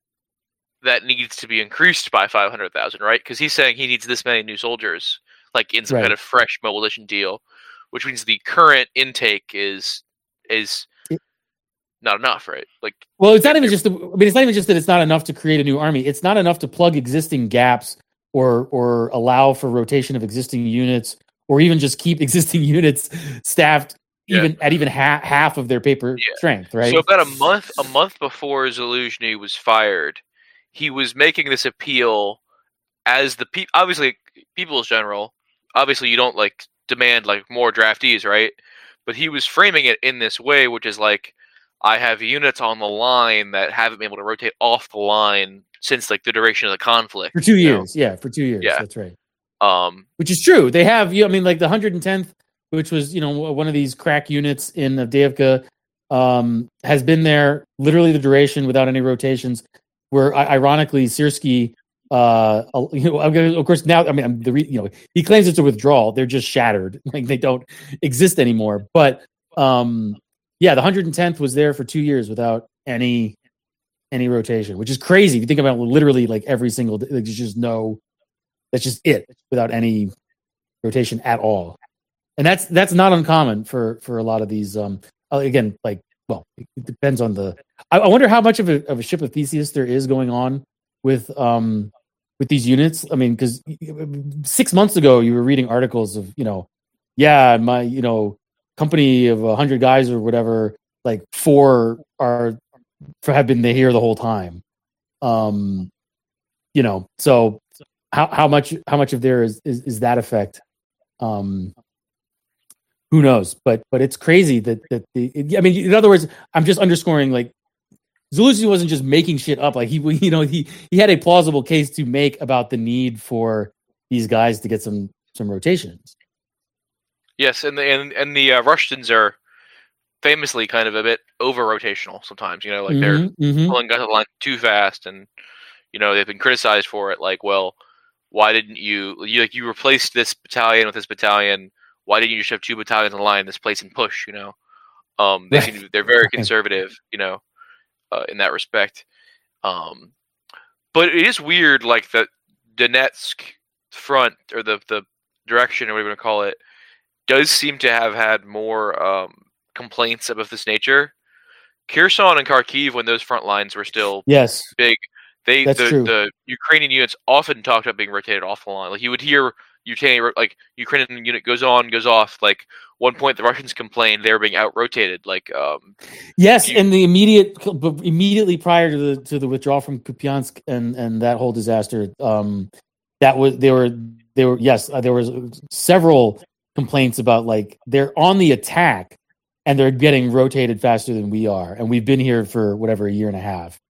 C: that needs to be increased by five hundred thousand, right? Because he's saying he needs this many new soldiers, like in some
B: Right.
C: kind of fresh mobilization deal, which means the current intake is is
B: It-
C: not enough, right? Like,
B: Well, it's not even just. The, I mean, it's not even just that it's not enough to create a new army. It's not enough to plug existing gaps or or allow for rotation of existing units, or even just keep existing units staffed
C: Yeah.
B: even at even ha- half of their paper
C: Yeah.
B: strength. Right.
C: so about a month a month before Zaluzhny was fired, he was making this appeal as the pe- obviously people's general. Obviously, you don't like demand like more draftees, right? But he was framing it in this way, which is like, I have units on the line that haven't been able to rotate off the line since like the duration of the conflict
B: for two
C: you know?
B: years. Yeah, for two years.
C: Yeah.
B: That's right.
C: Um,
B: Which is true. They have. You know, I mean, like the one hundred tenth, which was you know one of these crack units in Avdiivka, um, has been there literally the duration without any rotations. Where i- ironically, Syrskyi, uh, you know, of course now, I mean, the re, you know he claims it's a withdrawal. They're just shattered, like they don't exist anymore. But um, yeah, the one hundred tenth was there for two years without any any rotation, which is crazy. If you think about it, literally like every single day, like, there's just no. That's just it without any rotation at all, and that's that's not uncommon for for a lot of these. Um, again, like well, it depends on the. I, I wonder how much of a of a ship of Theseus there is going on with um with these units. I mean, because six months ago you were reading articles of you know, yeah, my you know company of a hundred guys or whatever, like four are have been here the whole time. Um, you know, so. How how much how much of there is, is, is that effect? Um, who knows? But but it's crazy that that the it, I mean, in other words, I'm just underscoring like Zaluzhny wasn't just making shit up. Like he you know he he had a plausible case to make about the need for these guys to get some some rotations.
C: yes, and the and, and the uh, Russians are famously kind of a bit over rotational sometimes. You know, like they're
B: Mhm, mhm.
C: pulling guys off the line too fast, and you know they've been criticized for it. Like, well, why didn't you you like you replaced this battalion with this battalion? Why didn't you just have two battalions on the line, this place and push? You know, um, they
B: Right.
C: seem to, they're very conservative. You know, uh, in that respect. Um, but it is weird, like the Donetsk front or the the direction or whatever you want to call it does seem to have had more um, complaints about this nature. Kherson and Kharkiv, when those front lines were still
B: Yes,
C: big, they
B: That's
C: the,
B: true.
C: the Ukrainian units often talked about being rotated off the line. Like you would hear Ukrainian like Ukrainian unit goes on, goes off. Like one point, the Russians complained they were being out rotated. Like um,
B: yes,
C: you-
B: and the immediate but immediately prior to the to the withdrawal from Kupiansk and and that whole disaster, um, that was there were there were yes uh, there was several complaints about like they're on the attack and they're getting rotated faster than we are, and we've been here for whatever a year and a half.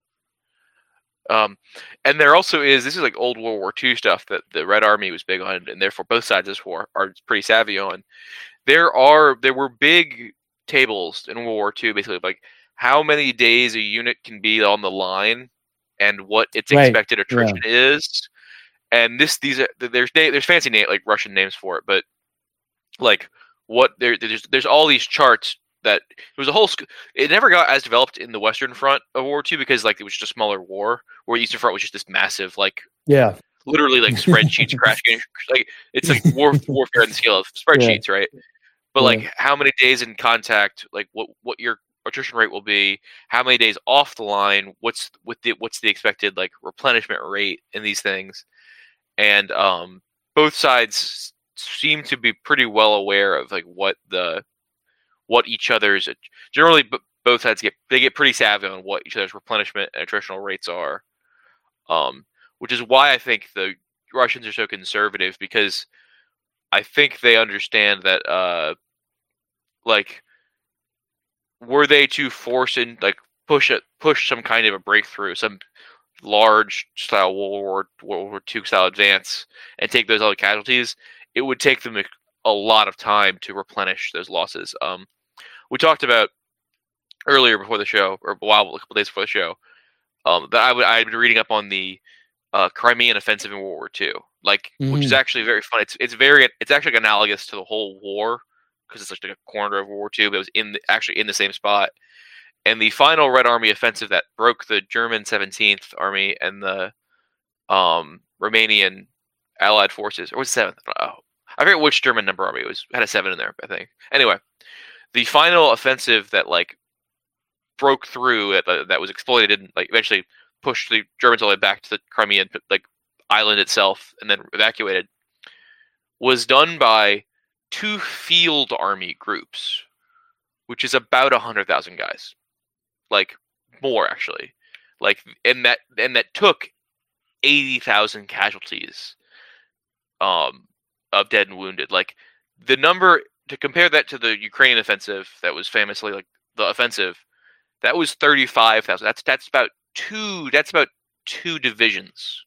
C: Um, and there also is this is like old World War Two stuff that the Red Army was big on, and therefore both sides of this war are pretty savvy on. There are there were big tables in World War Two, basically like how many days a unit can be on the line and what its
B: Right,
C: expected attrition is. And this these are there's na- there's fancy name like Russian names for it, but like what there there's there's all these charts that it was a whole. sc- It never got as developed in the Western Front of World War Two because like it was just a smaller war. Where the Eastern Front was just this massive, like
B: Yeah,
C: literally like spreadsheets crashing. Like it's like war warfare on the scale of spreadsheets, right? But
B: Yeah.
C: like how many days in contact, like what what your attrition rate will be, how many days off the line, what's with the what's the expected like replenishment rate in these things, and um, both sides seem to be pretty well aware of like what the what each other's generally both sides get they get pretty savvy on what each other's replenishment and attritional rates are, um, which is why I think the Russians are so conservative, because I think they understand that uh, like were they to force in like push it push some kind of a breakthrough, some large style World War World War Two style advance, and take those other casualties, it would take them a, a lot of time to replenish those losses. Um, we talked about earlier before the show, or a while, a couple days before the show, um, that I would I had been reading up on the uh, Crimean offensive in World War Two, like mm-hmm. which is actually very fun. It's it's very it's actually analogous to the whole war because it's like a corner of World War Two, but it was in the, actually in the same spot. And the final Red Army offensive that broke the German seventeenth Army and the um, Romanian Allied forces, or was it seventh? Oh, I forget which German number army it was. Had a seven in there, I think. Anyway, the final offensive that like broke through that, that was exploited and like eventually pushed the Germans all the way back to the Crimean like island itself and then evacuated, was done by two field army groups, which is about a hundred thousand guys. Like more actually, like and that and that took eighty thousand casualties, um, of dead and wounded. Like the number to compare that to the Ukrainian offensive, that was famously like the offensive, that was thirty five thousand. That's that's about two. That's about two divisions.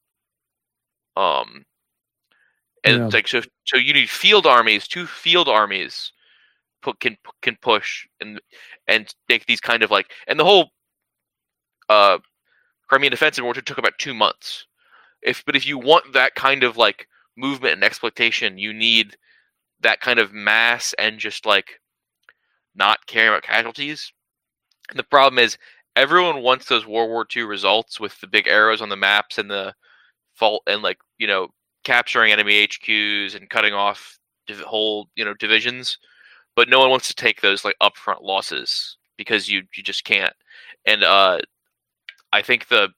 C: Um, and yeah. like so, so you need field armies, two field armies. Put, can can push and and make these kind of like and the whole uh Crimean offensive war took about two months. If but if you want that kind of like movement and exploitation, you need that kind of mass and just like not caring about casualties. And the problem is everyone wants those World War Two results with the big arrows on the maps and the fault and like you know capturing enemy H Qs and cutting off div- whole you know divisions. But no one wants to take those like upfront losses because you, you just can't. And uh, I think the,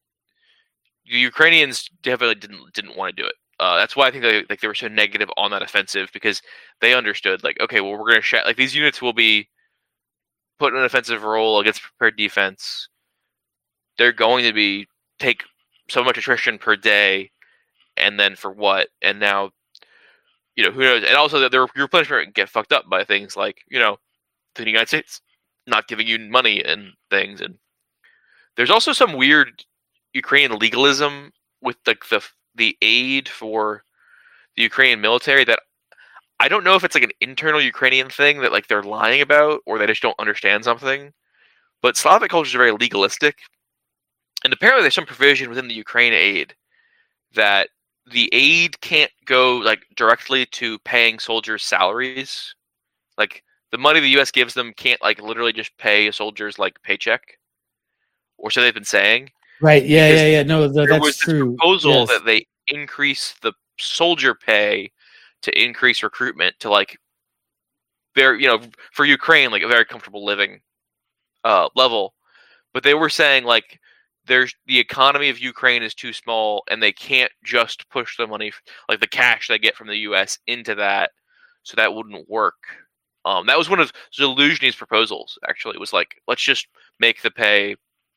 C: the Ukrainians definitely didn't didn't want to do it. Uh, that's why I think they like they were so negative on that offensive, because they understood like okay, well we're gonna sh- like these units will be put in an offensive role against prepared defense. They're going to be take so much attrition per day, and then for what? And now. You know, who knows? And also, that their replenishment get fucked up by things like, you know, the United States not giving you money and things. And there's also some weird Ukrainian legalism with the the, the aid for the Ukrainian military that I don't know if it's like an internal Ukrainian thing that like they're lying about or they just don't understand something. But Slavic cultures are very legalistic, and apparently there's some provision within the Ukraine aid that the aid can't go like directly to paying soldiers' salaries. Like the money the U S gives them can't like literally just pay a soldier's like paycheck, or so they've been saying.
B: Right? Yeah, because yeah, yeah. No, the,
C: there
B: that's
C: was
B: true.
C: This proposal
B: yes.
C: that they increase the soldier pay to increase recruitment to like very you know for Ukraine like a very comfortable living uh, level, but they were saying like. There's the economy of Ukraine is too small, and they can't just push the money, like the cash they get from the U S, into that, so that wouldn't work. Um, that was one of Zelensky's proposals. Actually, it was like let's just make the pay.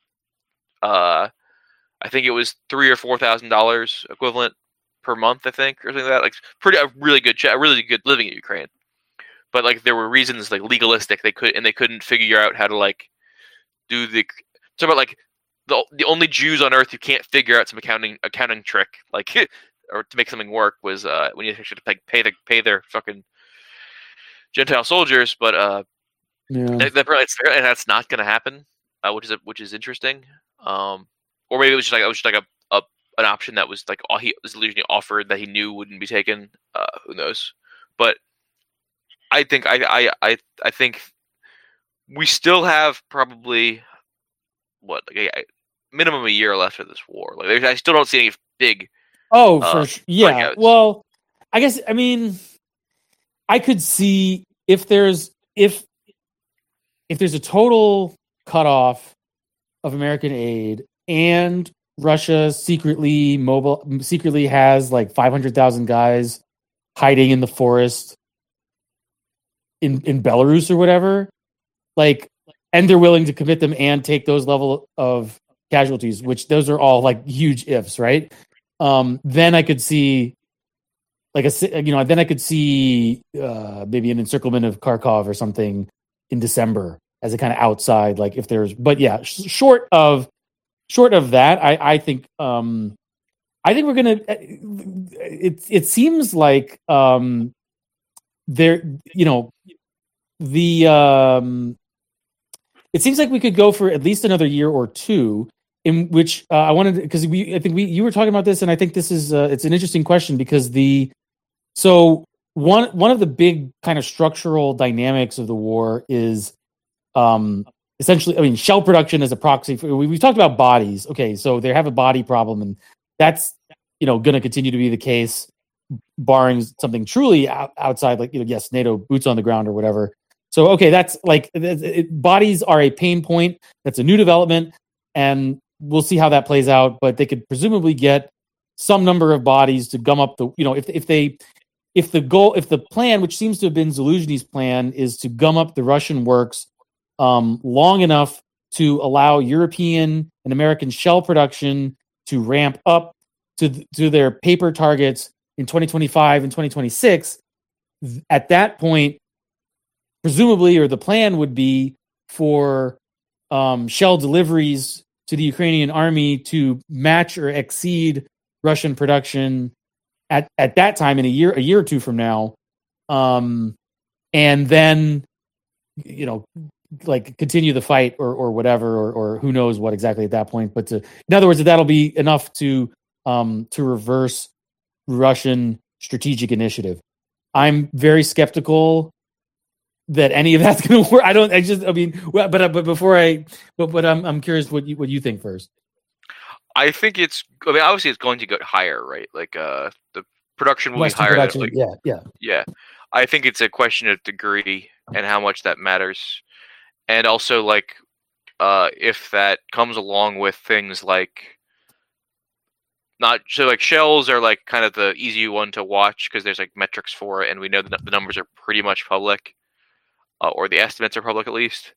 C: Uh, I think it was three or four thousand dollars equivalent per month. I think or something like that. Like pretty a really good, a really good living in Ukraine. But like there were reasons like legalistic they could and they couldn't figure out how to like do the so about like. The the only Jews on earth who can't figure out some accounting accounting trick like or to make something work was uh, when you actually pay pay, the, pay their fucking Gentile soldiers, but uh,
B: yeah,
C: that, that, and that's not going to happen, uh, which is a, which is interesting. Um, or maybe it was just like it was just like a, a an option that was like all he was usually offered that he knew wouldn't be taken. Uh, who knows? But I think I I I I think we still have probably what like a, minimum a year left of this war. Like, I still don't see any big.
B: Oh, for
C: uh,
B: sure. Yeah. Well, I guess I mean, I could see if there's if if there's a total cutoff of American aid and Russia secretly mobile secretly has like five hundred thousand guys hiding in the forest in, in Belarus or whatever, like, and they're willing to commit them and take those level of casualties, which those are all like huge ifs, right? Um, then I could see like a, you know, then I could see uh, maybe an encirclement of Kharkov or something in December as a kind of outside, like if there's, but yeah, sh- short of, short of that, I, I think, um, I think we're going to, it, it seems like um, there, you know, the, um, it seems like we could go for at least another year or two in which uh, I wanted, because we, I think we, you were talking about this, and I think this is, uh, it's an interesting question because the, so one, one of the big kind of structural dynamics of the war is um, essentially, I mean, shell production is a proxy for, we, we've talked about bodies. Okay. So they have a body problem, and that's, you know, going to continue to be the case, barring something truly out, outside, like, you know, yes, NATO boots on the ground or whatever. So, okay, that's like, it, it, bodies are a pain point. That's a new development, and we'll see how that plays out. But they could presumably get some number of bodies to gum up the, you know, if if they, if the goal, if the plan, which seems to have been Zaluzhny's plan, is to gum up the Russian works um, long enough to allow European and American shell production to ramp up to to their paper targets in twenty twenty-five and twenty twenty-six. At that point, presumably, or the plan would be for um, shell deliveries to the Ukrainian army to match or exceed Russian production at, at that time in a year, a year or two from now. Um, and then, you know, like continue the fight or, or whatever, or, or who knows what exactly at that point. But to, in other words, that'll be enough to, um, to reverse Russian strategic initiative. I'm very skeptical that any of that's going to work. I don't. I just. I mean, well, but but before I, but but I'm I'm curious what you what you think first.
C: I think it's. I mean, obviously, it's going to get higher, right? Like, uh, the production will
B: Western
C: be higher.
B: Production,
C: than, like,
B: yeah, yeah,
C: yeah. I think it's a question of degree and how much that matters, and also like, uh, if that comes along with things like. Not so like shells are like kind of the easy one to watch because there's like metrics for it, and we know that the numbers are pretty much public. Uh, or the estimates are public at least.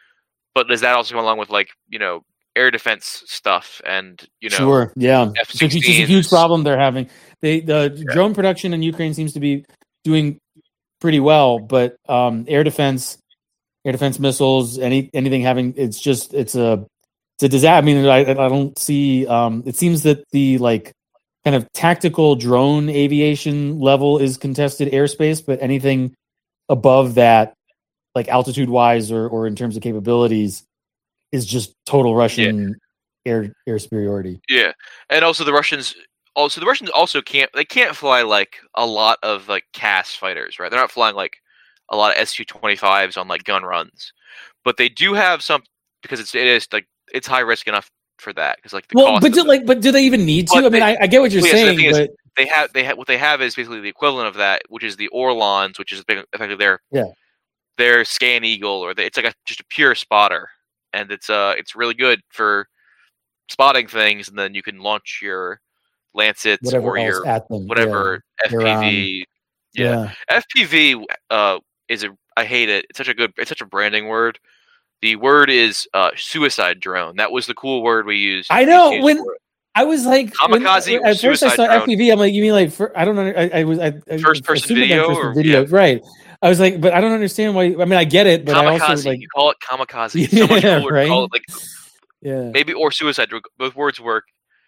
C: But does that also come along with like, you know, air defense stuff and, you know,
B: sure, yeah.
C: F
B: So it's just a huge problem they're having. They the
C: yeah.
B: drone production in Ukraine seems to be doing pretty well, but um, air defense, air defense missiles, any anything having it's just it's a it's a disaster. I mean, I I don't see. Um, it seems that the like kind of tactical drone aviation level is contested airspace, but anything above that, like altitude wise or, or in terms of capabilities, is just total Russian yeah. air air superiority.
C: Yeah. And also the Russians also the Russians also can't they can't fly like a lot of like C A S fighters, right? They're not flying like a lot of S U twenty-fives on like gun runs. But they do have some because it's it is like it's high risk enough for that because like the
B: well,
C: cost
B: but do,
C: the,
B: like but do they even need to? I mean,
C: they,
B: I, I get what you're
C: well,
B: saying,
C: yeah, so
B: but
C: is, they have they have what they have is basically the equivalent of that, which is the Orlons, which is effectively their
B: yeah.
C: their Scan Eagle, or the, it's like a, just a pure spotter, and it's uh it's really good for spotting things, and then you can launch your Lancets
B: whatever
C: or your
B: at them.
C: whatever
B: yeah.
C: F P V. Yeah.
B: yeah,
C: F P V uh is a I hate it. It's such a good it's such a branding word. The word is uh suicide drone. That was the cool word we used.
B: I know when. I was like,
C: kamikaze.
B: When, at first, I saw
C: drone.
B: F P V. I'm like, you mean like? For, I don't know. I, I was I,
C: first person video
B: first
C: or
B: video,
C: yeah.
B: right? I was like, but I don't understand why. I mean, I get it, but
C: kamikaze.
B: I also like
C: You call it kamikaze. It's
B: yeah,
C: so much cooler
B: right?
C: to call it like
B: yeah,
C: maybe or suicide. Both words work.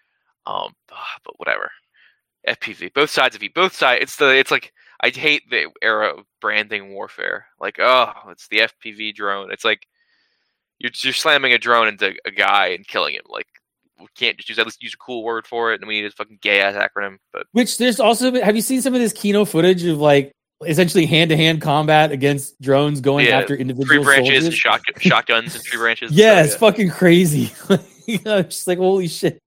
C: Um, but whatever. F P V. Both sides of it. Both sides. It's the. It's like I hate the era of branding warfare. Like, oh, it's the F P V drone. It's like you're you're slamming a drone into a guy and killing him. Like. We can't just use. Let's use a cool word for it, and we need a fucking gay ass acronym. But
B: which there's also. Have you seen some of this Kino footage of like essentially hand to hand combat against drones going
C: yeah,
B: after individual
C: tree branches,
B: soldiers?
C: and shot, shotguns, and tree branches?
B: Yeah,
C: so,
B: it's
C: yeah.
B: fucking crazy. I'm just like, holy shit!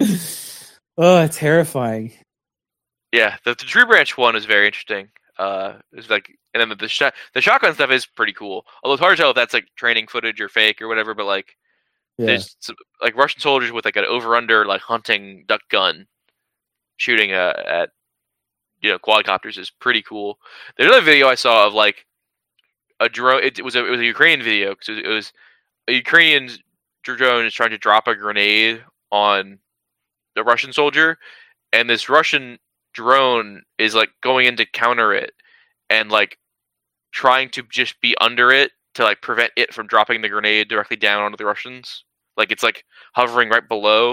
B: Oh, it's terrifying.
C: Yeah, the, the tree branch one is very interesting. Uh, it's like And then the the, shot, the shotgun stuff is pretty cool. Although it's hard to tell if that's like training footage or fake or whatever. But like,
B: Yeah.
C: there's some, like Russian soldiers with like an over under like hunting duck gun shooting uh, at you know quadcopters is pretty cool. There's another video I saw of like a drone. It, it was a it was a Ukrainian video because it was a Ukrainian drone is trying to drop a grenade on the Russian soldier, and this Russian drone is like going in to counter it and like trying to just be under it to like prevent it from dropping the grenade directly down onto the Russians. Like it's like hovering right below.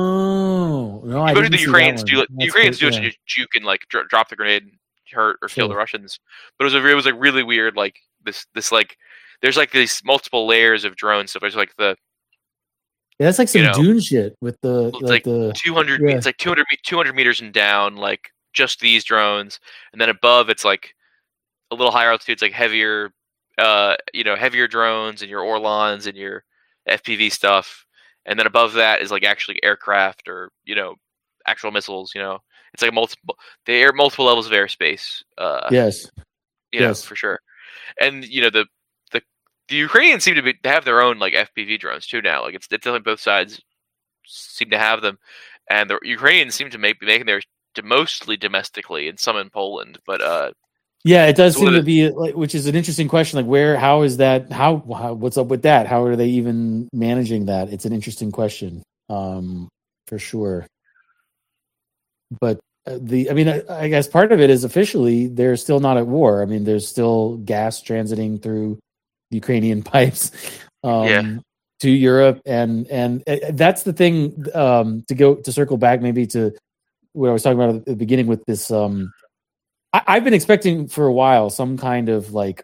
B: Oh no! I
C: Usually
B: didn't
C: the
B: see
C: Ukrainians
B: that
C: do
B: one.
C: like, the
B: That's
C: Ukrainians
B: good,
C: do it
B: yeah.
C: to just juke and like dr- drop the grenade, and hurt or kill
B: Sure.
C: the Russians. But it was a it was like really weird. Like this this like there's like these multiple layers of drones. So there's like the
B: Yeah, that's like some
C: you know,
B: Dune shit with the
C: it's
B: like
C: like
B: the
C: two hundred.
B: yeah.
C: It's like two hundred me- two hundred meters and down. Like just these drones, and then above it's like a little higher altitude. It's like heavier, uh, you know, heavier drones and your Orlons and your F P V stuff. And then above that is like actually aircraft or you know actual missiles. You know, it's like multiple. They air multiple levels of airspace. Uh,
B: yes.
C: you know
B: yes.
C: for sure. And you know the the the Ukrainians seem to be to have their own like F P V drones too now. Like it's it's like both sides seem to have them, and the Ukrainians seem to make be making theirs to mostly domestically and some in Poland. But uh,
B: Yeah, it does
C: So
B: seem
C: what
B: to be like, which is an interesting question. Like, where, how is that? How, how, what's up with that? How are they even managing that? It's an interesting question, um, for sure. But uh, the, I mean, I, I guess part of it is officially they're still not at war. I mean, there's still gas transiting through Ukrainian pipes, um,
C: Yeah.
B: to Europe, and and uh, that's the thing. Um, to go to circle back maybe to what I was talking about at the beginning with this. Um, I, I've been expecting for a while some kind of like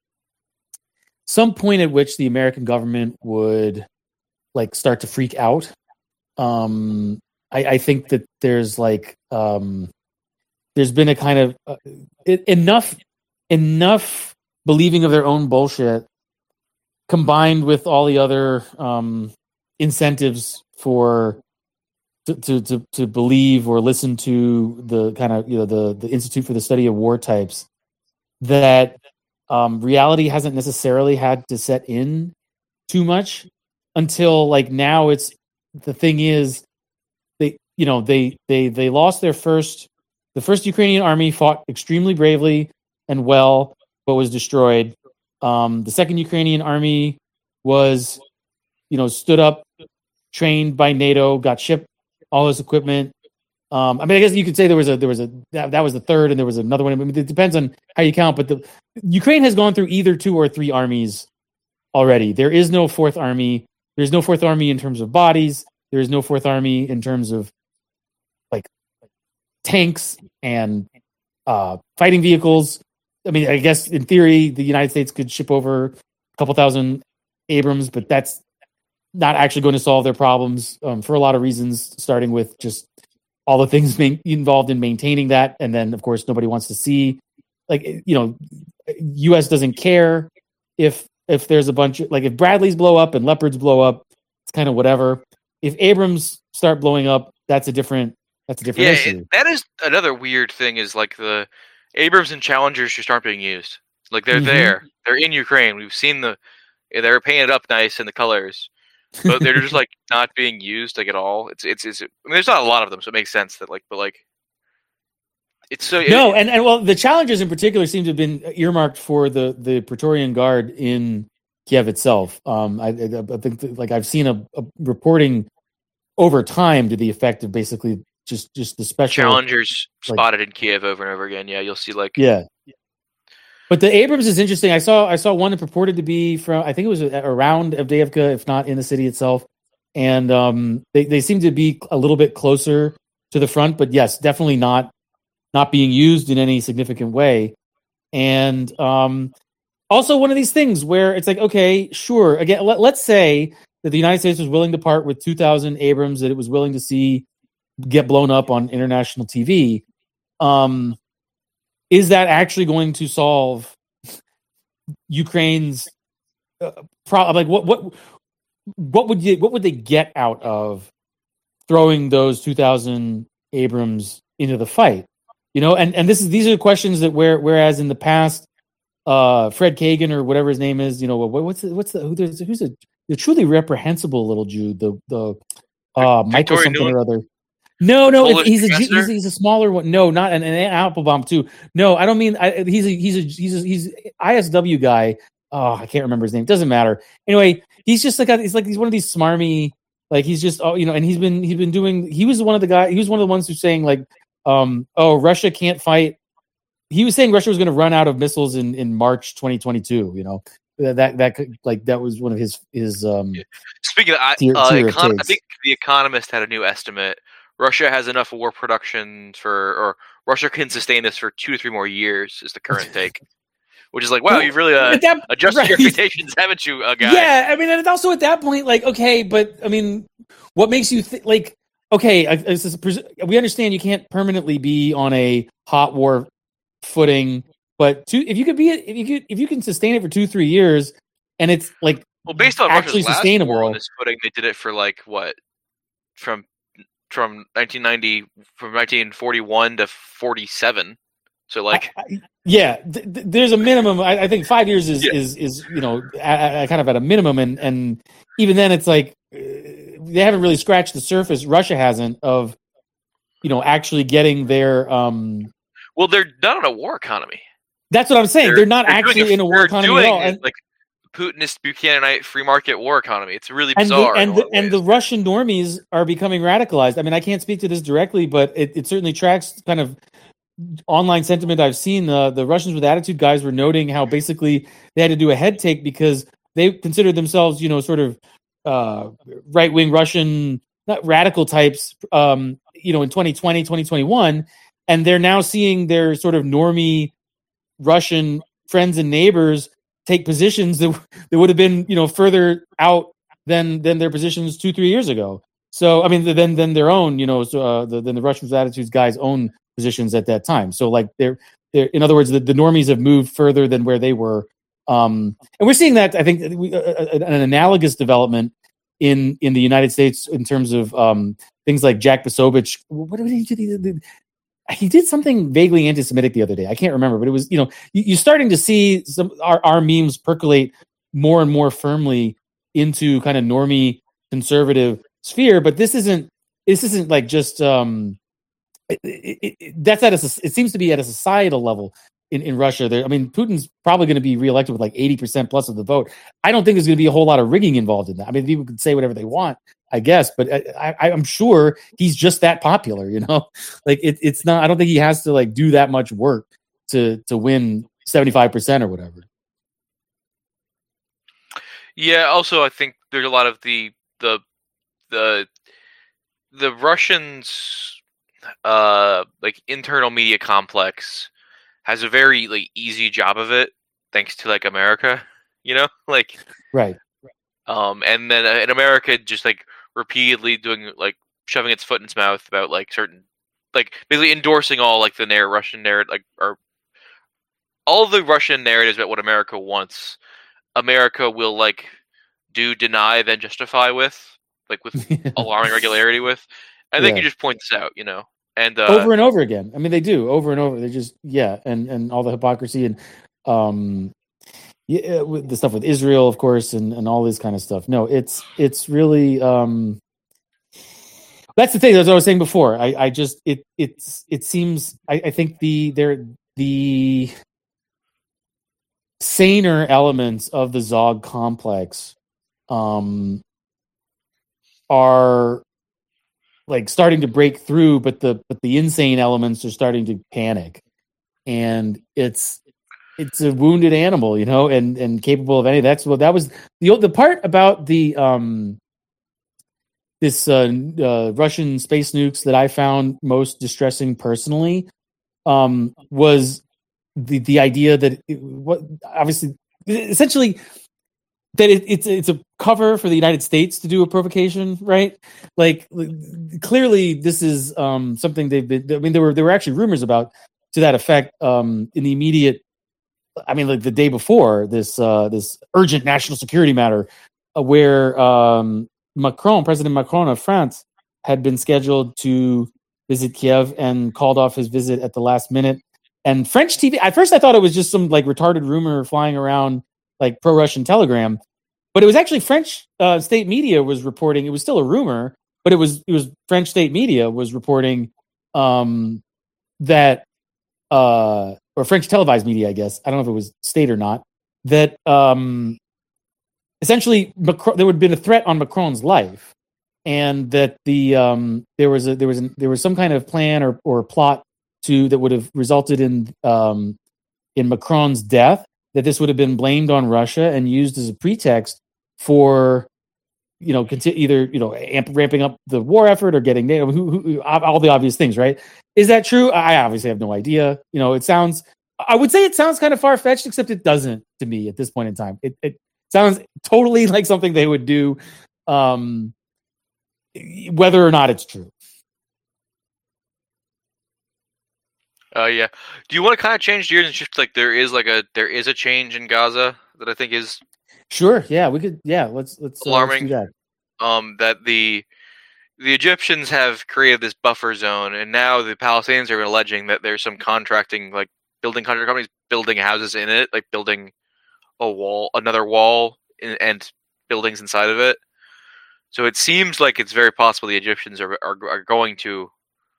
B: some point at which the American government would like start to freak out. Um, I, I think that there's like um, there's been a kind of uh, it, enough enough believing of their own bullshit combined with all the other um, incentives for to, to to to believe or listen to the kind of you know the the Institute for the Study of War types that um, reality hasn't necessarily had to set in too much until like now. It's the thing is they you know they they they lost their first the first Ukrainian army fought extremely bravely and well but was destroyed. Um, the second Ukrainian army was you know stood up, trained by NATO, got shipped all this equipment. Um, I mean, I guess you could say there was a there was a that, that was the third, and there was another one. I mean, it depends on how you count. But the Ukraine has gone through either two or three armies already. There is no fourth army. There's no fourth army in terms of bodies. There is no fourth army in terms of like tanks and uh, fighting vehicles. I mean, I guess in theory, the United States could ship over a couple thousand Abrams, but that's not actually going to solve their problems um, for a lot of reasons, starting with just all the things being involved in maintaining that. And then, of course, nobody wants to see, like, you know, U S doesn't care if if there's a bunch of, like, if Bradleys blow up and Leopards blow up, it's kind of whatever. If Abrams start blowing up, that's a different that's a different
C: Yeah,
B: issue.
C: it, that is another weird thing. Is like the Abrams and Challengers just aren't being used. Like they're
B: Mhm.
C: there, they're in Ukraine. We've seen the they're painted up nice in the colors, but they're just like not being used like at all. It's it's it's. I mean, there's not a lot of them, so it makes sense that like, but like, it's so
B: No,
C: it,
B: and, and well, the Challengers in particular seem to have been earmarked for the, the Praetorian Guard in Kiev itself. Um, I, I, I think that, like I've seen a, a reporting over time to the effect of basically just just the special
C: Challengers
B: like-
C: spotted in Kiev over and over again. Yeah, you'll see like
B: Yeah. But the Abrams is interesting. I saw I saw one that purported to be from I think it was around Avdiivka, if not in the city itself, and um, they they seem to be a little bit closer to the front. But yes, definitely not not being used in any significant way. And um, also one of these things where it's like, okay, sure. Again, let, let's say that the United States was willing to part with two thousand Abrams that it was willing to see get blown up on international T V. Um, is that actually going to solve Ukraine's uh, problem? Like, what what what would you what would they get out of throwing those two thousand Abrams into the fight? You know, and, and this is these are the questions that where whereas in the past uh, Fred Kagan or whatever his name is. You know, what, what's the, what's the who there's who's a the truly reprehensible little Jew, the the uh, Michael
C: Victoria
B: something
C: Nuland?
B: or other. No, no,
C: Polish
B: it's, he's a Jew-
C: professor?
B: he's, he's a smaller one. No, not an, an Applebaum too. No, I don't mean. I, he's a he's a he's a, he's I S W guy. Oh, I can't remember his name. Doesn't matter. Anyway, he's just like a, he's like he's one of these smarmy. Like he's just oh you know, and he's been he's been doing. He was one of the guy. He was one of the ones who's saying like, um, oh, Russia can't fight. He was saying Russia was going to run out of missiles in, in March twenty twenty-two. You know that that that could, like that was one of his his. Um,
C: Speaking of, I,
B: tier,
C: uh,
B: tier of
C: econ- I
B: takes.
C: think the Economist had a new estimate. Russia has enough war production for, or Russia can sustain this for two to three more years. Is the current take, which is like, wow, you've really uh,
B: At that-
C: adjusted
B: right.
C: your expectations, haven't you, uh, guy?
B: Yeah, I mean, and also at that point, like, okay, but I mean, what makes you think, like, okay, I, it's just, pres- we understand you can't permanently be on a hot war footing, but two, if you could be, if you could, if you can sustain it for two, three years, and it's like,
C: Well, based on
B: actually
C: Russia's last
B: sustainable.
C: war on this footing, they did it for like what, from from nineteen ninety, from nineteen forty-one to forty-seven. So like,
B: I- I- yeah, th- th- there's a minimum. I, I think five years is
C: Yeah.
B: is is you know, a, a, kind of at a minimum, and and even then, it's like uh, they haven't really scratched the surface. Russia hasn't of, you know, actually getting their. Um,
C: well, they're not on a war economy.
B: that's what I'm saying. They're, not
C: doing
B: actually in a war
C: they're
B: economy
C: doing
B: at all.
C: it
B: And,
C: like Putinist Buchananite free market war economy. It's really
B: and the,
C: bizarre. in
B: and
C: a
B: the,
C: lot of
B: and the
C: ways.
B: Russian normies are becoming radicalized. I mean, I can't speak to this directly, but it, it certainly tracks kind of online sentiment I've seen. The the Russians with attitude guys were noting how basically they had to do a head take because they considered themselves, you know, sort of uh, right wing Russian, not radical types, um, you know, in twenty twenty, twenty twenty-one, and they're now seeing their sort of normie Russian friends and neighbors take positions that that would have been, you know, further out than than their positions two, three years ago. So, I mean, then then their own, you know, so, uh, the, than the Russians' attitudes guys' own positions at that time. So, like, they're, they're in other words, the, the normies have moved further than where they were, um, and we're seeing that. I think we, uh, an analogous development in in the United States in terms of um, things like Jack Posobiec. What did he do? He did something vaguely anti-Semitic the other day. I can't remember, but it was, you know, you, you're starting to see some our, our memes percolate more and more firmly into kind of normie conservative sphere. But this isn't this isn't like just um, it, it, it, that's at a it seems to be at a societal level in, in Russia. There, I mean, Putin's probably going to be reelected with like eighty percent plus of the vote. I don't think there's going to be a whole lot of rigging involved in that. I mean, people can say whatever they want, I guess, but I, I, I'm sure he's just that popular, you know. Like it, it's not. I don't think he has to like do that much work to to win seventy-five percent or whatever.
C: Yeah. Also, I think there's a lot of the the the the Russians, uh, like internal media complex has a very like easy job of it, thanks to like America, you know, like
B: right.
C: Um, and then uh, in America, just like repeatedly doing like shoving its foot in its mouth about like certain, like basically endorsing all like the narr- Russian narrative, like or all the Russian narratives about what America wants. America will like do, deny, then justify with, like with alarming regularity with. I think
B: Yeah.
C: you just point this out, you know, and uh,
B: over and over again. I mean, they do over and over. They just yeah, and and all the hypocrisy and um. Yeah, with the stuff with Israel, of course, and, and all this kind of stuff. No, it's it's really um, that's the thing. As I was saying before, I, I just it it's it seems I, I think the there the saner elements of the Zog complex um, are like starting to break through, but the but the insane elements are starting to panic, and it's. It's a wounded animal, you know, and, and capable of any. That's what that was the the part about the um this uh, uh, Russian space nukes that I found most distressing personally um, was the the idea that it, what obviously essentially that it, it's it's a cover for the United States to do a provocation, right? Like clearly this is um, something they've been. I mean, there were there were actually rumors about to that effect um, in the immediate. I mean, like the day before this, uh, this urgent national security matter, uh, where um, Macron, President Macron of France, had been scheduled to visit Kiev and called off his visit at the last minute. and French T V. At first, I thought it was just some like retarded rumor flying around, like pro-Russian telegram, but it was actually French uh, state media was reporting. It was still a rumor, but it was it was French state media was reporting um, that, uh, or French televised media, I guess. I don't know if it was state or not. That um, essentially Macron, there would have been a threat on Macron's life, and that the um, there was a there was an, there was some kind of plan or or plot to that would have resulted in um, in Macron's death. That this would have been blamed on Russia and used as a pretext for, you know, conti- either you know amp- ramping up the war effort or getting NATO, who, who, who, all the obvious things, right? Is that true? I obviously have no idea. You know, it sounds. I would say it sounds kind of far fetched, except it doesn't to me at this point in time. It it sounds totally like something they would do, um, whether or not it's true.
C: Uh, yeah. Do you want to kind of change gears and shift? Like there is like a there is a change in Gaza that I think is
B: sure. Yeah, we could. Yeah, let's let's
C: alarming.
B: Uh, let's do
C: that. Um, that the the Egyptians have created this buffer zone, and now the Palestinians are alleging that there's some contracting, like building contract companies building houses in it, like building a wall, another wall, in, and buildings inside of it. So it seems like it's very possible the Egyptians are are, are going to.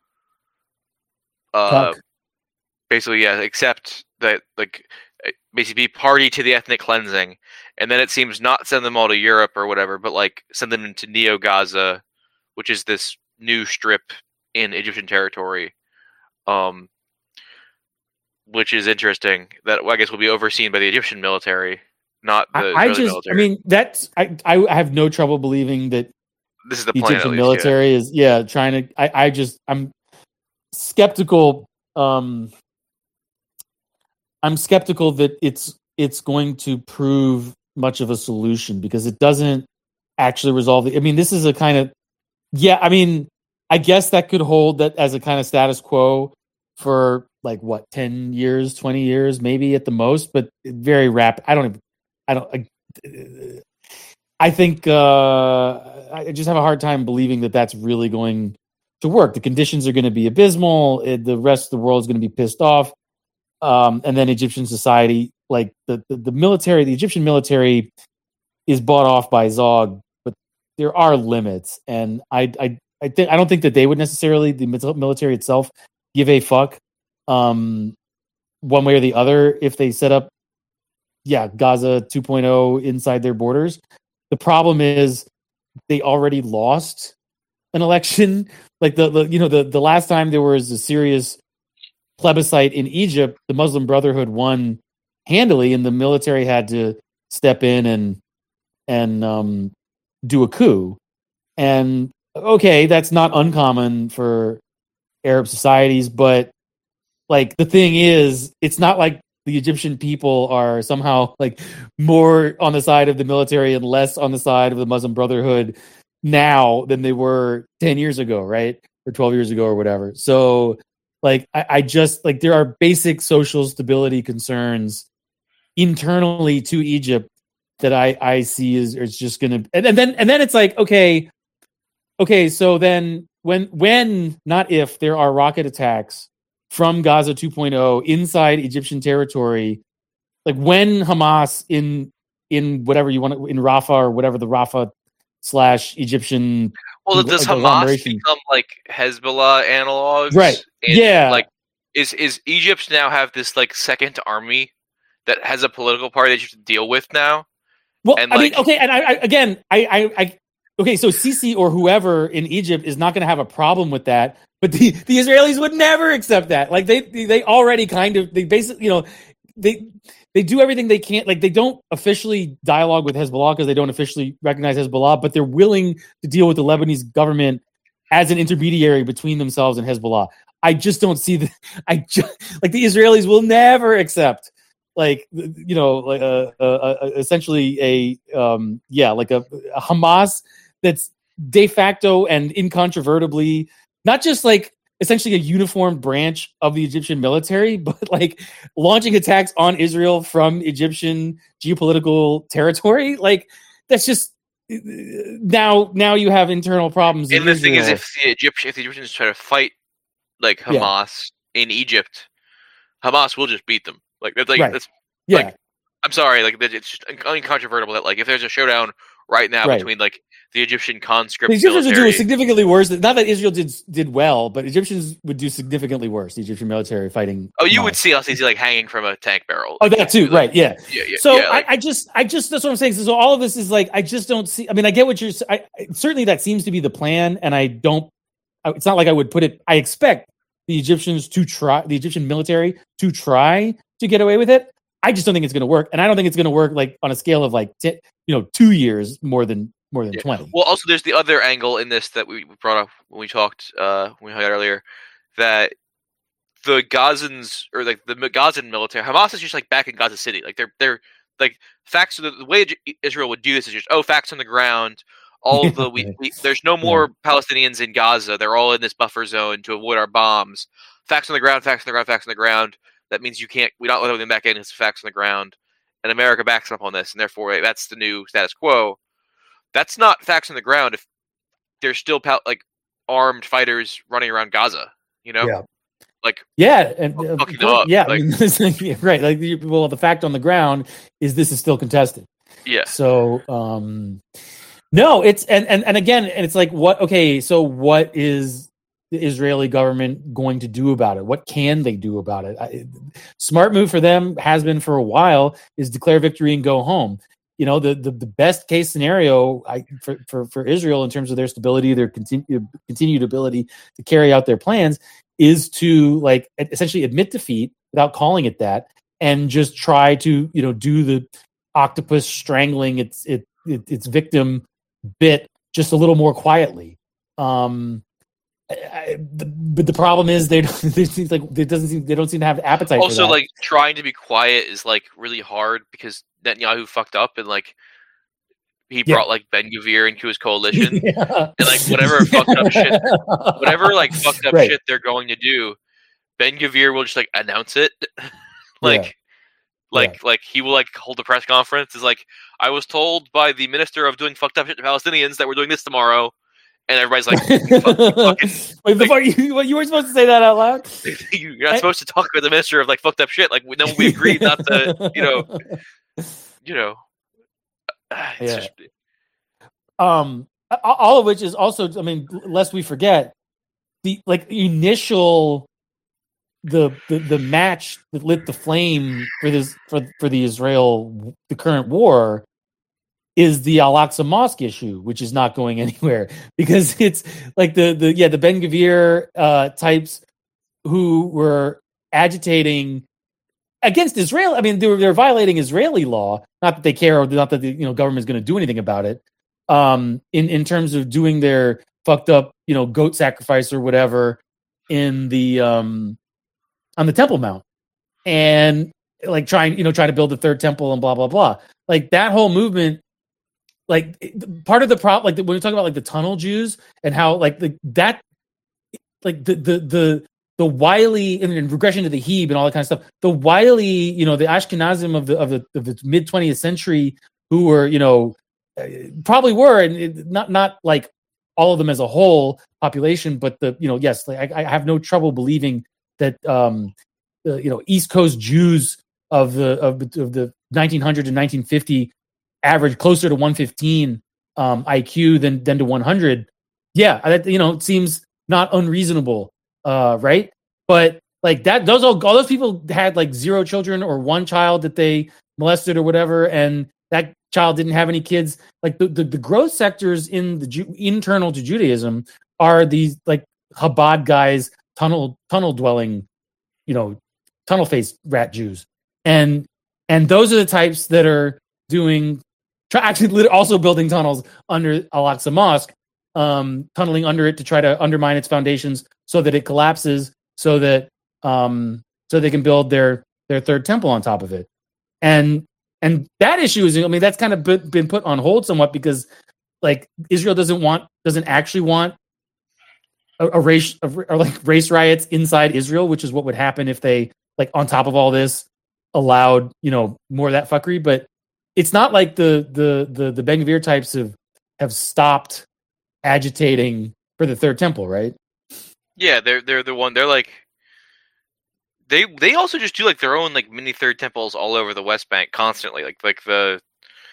C: Uh,
B: Tuck.
C: Basically, yeah, accept that, like, basically be party to the ethnic cleansing, and then it seems not send them all to Europe or whatever, but like send them into Neo Gaza, which is this new strip in Egyptian territory, um, which is interesting. That I guess will be overseen by the Egyptian military, not the
B: I,
C: Israeli
B: I just,
C: military.
B: I mean, that's I, I have no trouble believing that
C: this is the
B: the
C: plan,
B: Egyptian
C: least,
B: military
C: yeah.
B: is, yeah, trying to. I, I just, I'm skeptical. Um, I'm skeptical that it's it's going to prove much of a solution because it doesn't actually resolve the. I mean, this is a kind of yeah. I mean, I guess that could hold that as a kind of status quo for like what ten years, twenty years, maybe at the most, but very rapid. I don't even. I don't. I, I think uh, I just have a hard time believing that that's really going to work. The conditions are going to be abysmal. It, the rest of the world is going to be pissed off. Um, and then Egyptian society, like the, the, the military, the Egyptian military is bought off by Zog, but there are limits. And I, I, I think, I don't think that they would necessarily, the military itself, give a fuck, um, one way or the other if they set up, yeah, Gaza two point oh inside their borders. The problem is they already lost an election. Like the, the you know, the, the last time there was a serious plebiscite in Egypt, the Muslim Brotherhood won handily, and the military had to step in and and um, do a coup. And okay, that's not uncommon for Arab societies, but like the thing is, it's not like the Egyptian people are somehow like more on the side of the military and less on the side of the Muslim Brotherhood now than they were ten years ago, right? Or twelve years ago or whatever. So Like I, I just like there are basic social stability concerns internally to Egypt that I, I see is is just gonna and, and then and then it's like okay, okay, so then when when not if there are rocket attacks from Gaza two point oh inside Egyptian territory, like when Hamas in in whatever you want to, in Rafah or whatever the Rafah slash Egyptian.
C: Well, does Hamas become like Hezbollah analogs?
B: Right.
C: And,
B: yeah.
C: Like, is is Egypt now have this like second army that has a political party that you have to deal with now?
B: Well,
C: and,
B: I
C: like,
B: mean, okay, and I, I again, I, I, I, okay, so Sisi or whoever in Egypt is not going to have a problem with that, but the, the Israelis would never accept that. Like they, they already kind of, they basically, you know, they. They do everything they can. Like they don't officially dialogue with Hezbollah because they don't officially recognize Hezbollah, but they're willing to deal with the Lebanese government as an intermediary between themselves and Hezbollah. I just don't see the. I just like the Israelis will never accept, like you know, like a, a, a essentially a um, yeah, like a, a Hamas that's de facto and incontrovertibly not just like. Essentially a uniformed branch of the Egyptian military, but like launching attacks on Israel from Egyptian geopolitical territory. Like that's just now, now you have internal problems.
C: And the
B: Israel.
C: thing is, if the Egyptian, if the Egyptians try to fight like Hamas yeah. in Egypt, Hamas will just beat them. Like that's like
B: Right.
C: that's
B: Yeah.
C: like I'm sorry, like it's just incontrovertible that like if there's a showdown right now
B: Right.
C: between like the Egyptian conscript
B: The Egyptians would
C: military,
B: do significantly worse. Not that Israel did did well, but Egyptians would do significantly worse. The Egyptian military fighting.
C: oh, you
B: Hamas.
C: would see us easy like hanging from a tank barrel.
B: Oh, that too,
C: Like,
B: right? Yeah.
C: Yeah, yeah.
B: So
C: yeah, like,
B: I, I just, I just, that's what I'm saying. So all of this is like, I just don't see. I mean, I get what you're. I, certainly that seems to be the plan, and I don't. It's not like I would put it. I expect the Egyptians to try, the Egyptian military to try to get away with it. I just don't think it's going to work, and I don't think it's going to work like on a scale of like, t- you know, two years more than more than
C: yeah.
B: twenty.
C: Well, also there's the other angle in this that we brought up when we talked uh, when we had earlier that the Gazans or like the Gazan military, Hamas is just like back in Gaza City. Like they're they're like facts. The, the way Israel would do this is just oh facts on the ground. All of the we, we there's no more yeah. Palestinians in Gaza. They're all in this buffer zone to avoid our bombs. Facts on the ground. Facts on the ground. Facts on the ground. That means you can't. We don't let them back in. It's facts on the ground, and America backs up on this, and therefore that's the new status quo. That's not facts on the ground if there's still like armed fighters running around Gaza. You know.
B: Yeah.
C: Like
B: yeah, and uh,
C: fucking them up.
B: yeah,
C: like,
B: I mean, right. Like, well, the fact on the ground is this is still contested.
C: Yeah.
B: So, um, no, it's and and and again, and it's like, what? Okay, so what is the Israeli government going to do about it? What can they do about it? I, smart move for them has been for a while is declare victory and go home. You know, the the, the best case scenario I, for, for for Israel in terms of their stability, their continu- continued ability to carry out their plans, is to like essentially admit defeat without calling it that, and just try to you know do the octopus strangling its it, it, its victim bit just a little more quietly. Um, I, the, but the problem is they don't. They seem like it doesn't seem they don't seem to have appetite.
C: Also,
B: for that.
C: like trying to be quiet is like really hard because Netanyahu fucked up and like he
B: Yeah.
C: brought like Ben Gvir into his coalition
B: yeah.
C: and like whatever fucked up shit, whatever like fucked up
B: Right.
C: shit they're going to do, Ben Gvir will just like announce it, like.
B: Yeah.
C: Like,
B: Yeah.
C: like he will like hold a press conference. Is like, I was told by the minister of doing fucked up shit to Palestinians that we're doing this tomorrow, and everybody's like, fuck, fucking,
B: Wait, the fuck, you, what, you weren't supposed to say that out loud?
C: "You're not supposed to talk about the minister of like fucked up shit." Like, no, we agreed not to, you know, you know. It's
B: Yeah.
C: just,
B: Um, all of which is also, I mean, lest we forget the like initial. The, the the match that lit the flame for this for for the Israel the current war is the Al-Aqsa Mosque issue, which is not going anywhere because it's like the the yeah the Ben Gvir uh, types who were agitating against Israel. I mean, they were they're violating Israeli law. Not that they care, or not that the you know government is going to do anything about it. Um, in in terms of doing their fucked up you know goat sacrifice or whatever in the um. on the Temple Mount, and like trying, you know, trying to build the third temple and blah blah blah. Like that whole movement, like part of the problem, like when we talk about like the tunnel Jews and how like the that, like the the the the wily and, and regression to the Heb and all that kind of stuff. The wily, you know, the Ashkenazim of the of the of the mid twentieth century who were, you know, probably were, and it, not not like all of them as a whole population, but the you know, yes, like I, I have no trouble believing that um, uh, you know East Coast Jews of the of, of the nineteen hundred to nineteen fifty average closer to one fifteen um, I Q than than to one hundred. Yeah, that you know it seems not unreasonable, uh, right? But like that, those all, all those people had like zero children or one child that they molested or whatever, and that child didn't have any kids. Like the the, the growth sectors in the Ju- internal to Judaism are these like Chabad guys. Tunnel tunnel dwelling, you know, tunnel faced rat Jews, and and those are the types that are doing, try, actually also building tunnels under Al-Aqsa Mosque, um, tunneling under it to try to undermine its foundations so that it collapses, so that um, so they can build their their third temple on top of it, and and that issue is, I mean, that's kind of been put on hold somewhat because like Israel doesn't want doesn't actually want. A, a race or like race riots inside Israel, which is what would happen if they like on top of all this allowed you know more of that fuckery. But it's not like the the the the Ben Gvir types have have stopped agitating for the third temple, right?
C: yeah, they're they're the one. They're like they they also just do like their own like mini third temples all over the West Bank constantly, like like the,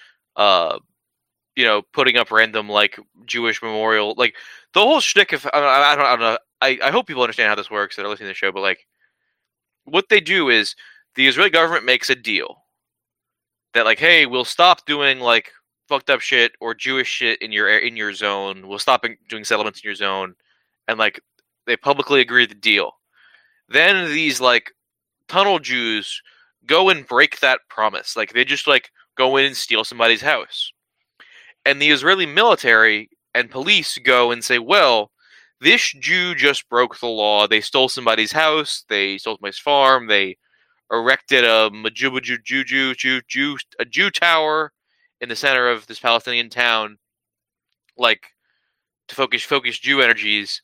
C: uh, you know, putting up random like Jewish memorial, like the whole shtick. If I don't, I don't, I don't know, I, I hope people understand how this works that are listening to the show, but like what they do is the Israeli government makes a deal that like, hey, we'll stop doing like fucked up shit or Jewish shit in your in your zone. We'll stop doing settlements in your zone, and like they publicly agree to the deal. Then these like tunnel Jews go and break that promise. Like they just like go in and steal somebody's house. And the Israeli military and police go and say, well, this Jew just broke the law. They stole somebody's house. They stole somebody's farm. They erected a Jew, Jew, Jew, Jew, Jew, Jew, a Jew tower in the center of this Palestinian town, like to focus focus Jew energies.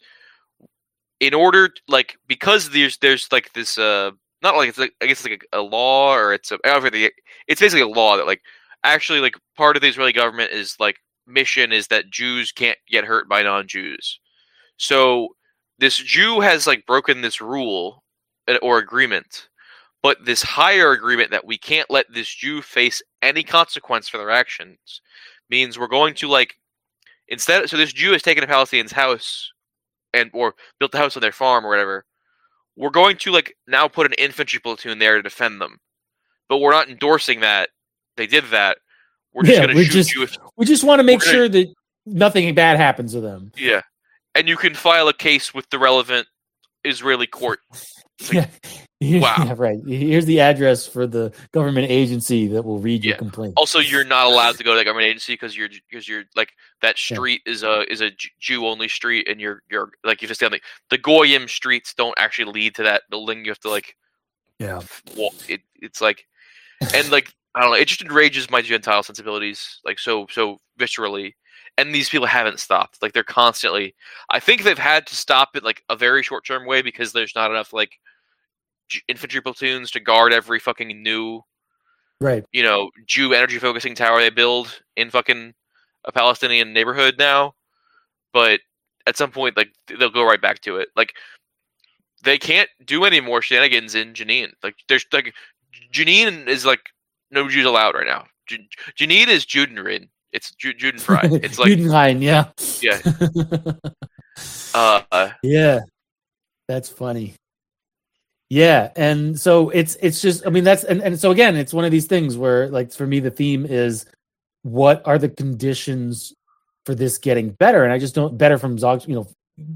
C: In order, like, because there's there's like this, uh, not like it's like I guess it's like a, a law or it's a, it's basically a law that like actually like part of the Israeli government is like mission is that Jews can't get hurt by non-Jews. So this Jew has like broken this rule or agreement, but this higher agreement that we can't let this Jew face any consequence for their actions means we're going to like instead. So this Jew has taken a Palestinian's house and or built a house on their farm or whatever. We're going to like now put an infantry platoon there to defend them, but we're not endorsing that they did that. We're just
B: yeah,
C: going
B: to
C: shoot
B: just,
C: you. If,
B: we just want to make
C: gonna,
B: sure that nothing bad happens to them.
C: Yeah, and you can file a case with the relevant Israeli court. Like,
B: yeah.
C: Wow.
B: Yeah, right. Here's the address for the government agency that will read your
C: yeah.
B: complaint.
C: Also, you're not allowed to go to that government agency because you're because you're like that street yeah. is a is a Jew only street, and you're you're like you have to stay on the the Goyim streets don't actually lead to that building. You have to like
B: yeah.
C: Walk. It it's like and like I don't know. It just enrages my Gentile sensibilities like so so viscerally. And these people haven't stopped. Like they're constantly. I think they've had to stop it like a very short term way because there's not enough like infantry platoons to guard every fucking new,
B: right?
C: You know, Jew energy focusing tower they build in fucking a Palestinian neighborhood now. But at some point, like they'll go right back to it. Like they can't do any more shenanigans in Jenin. Like there's like Jenin is like no Jews allowed right now. J- Jenin is Judenrein. It's Ju- Judenfrei. It's like
B: Judenrein, yeah,
C: yeah, uh,
B: yeah. That's funny. Yeah, and so it's it's just I mean that's and, and so again it's one of these things where like for me the theme is what are the conditions for this getting better, and I just don't better from Zog's you know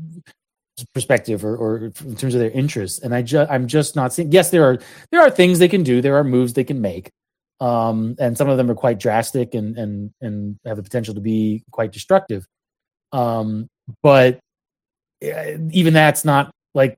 B: perspective or, or in terms of their interests, and I just I'm just not seeing. Yes, there are there are things they can do, there are moves they can make, um, and some of them are quite drastic and and and have the potential to be quite destructive, um, but even that's not like.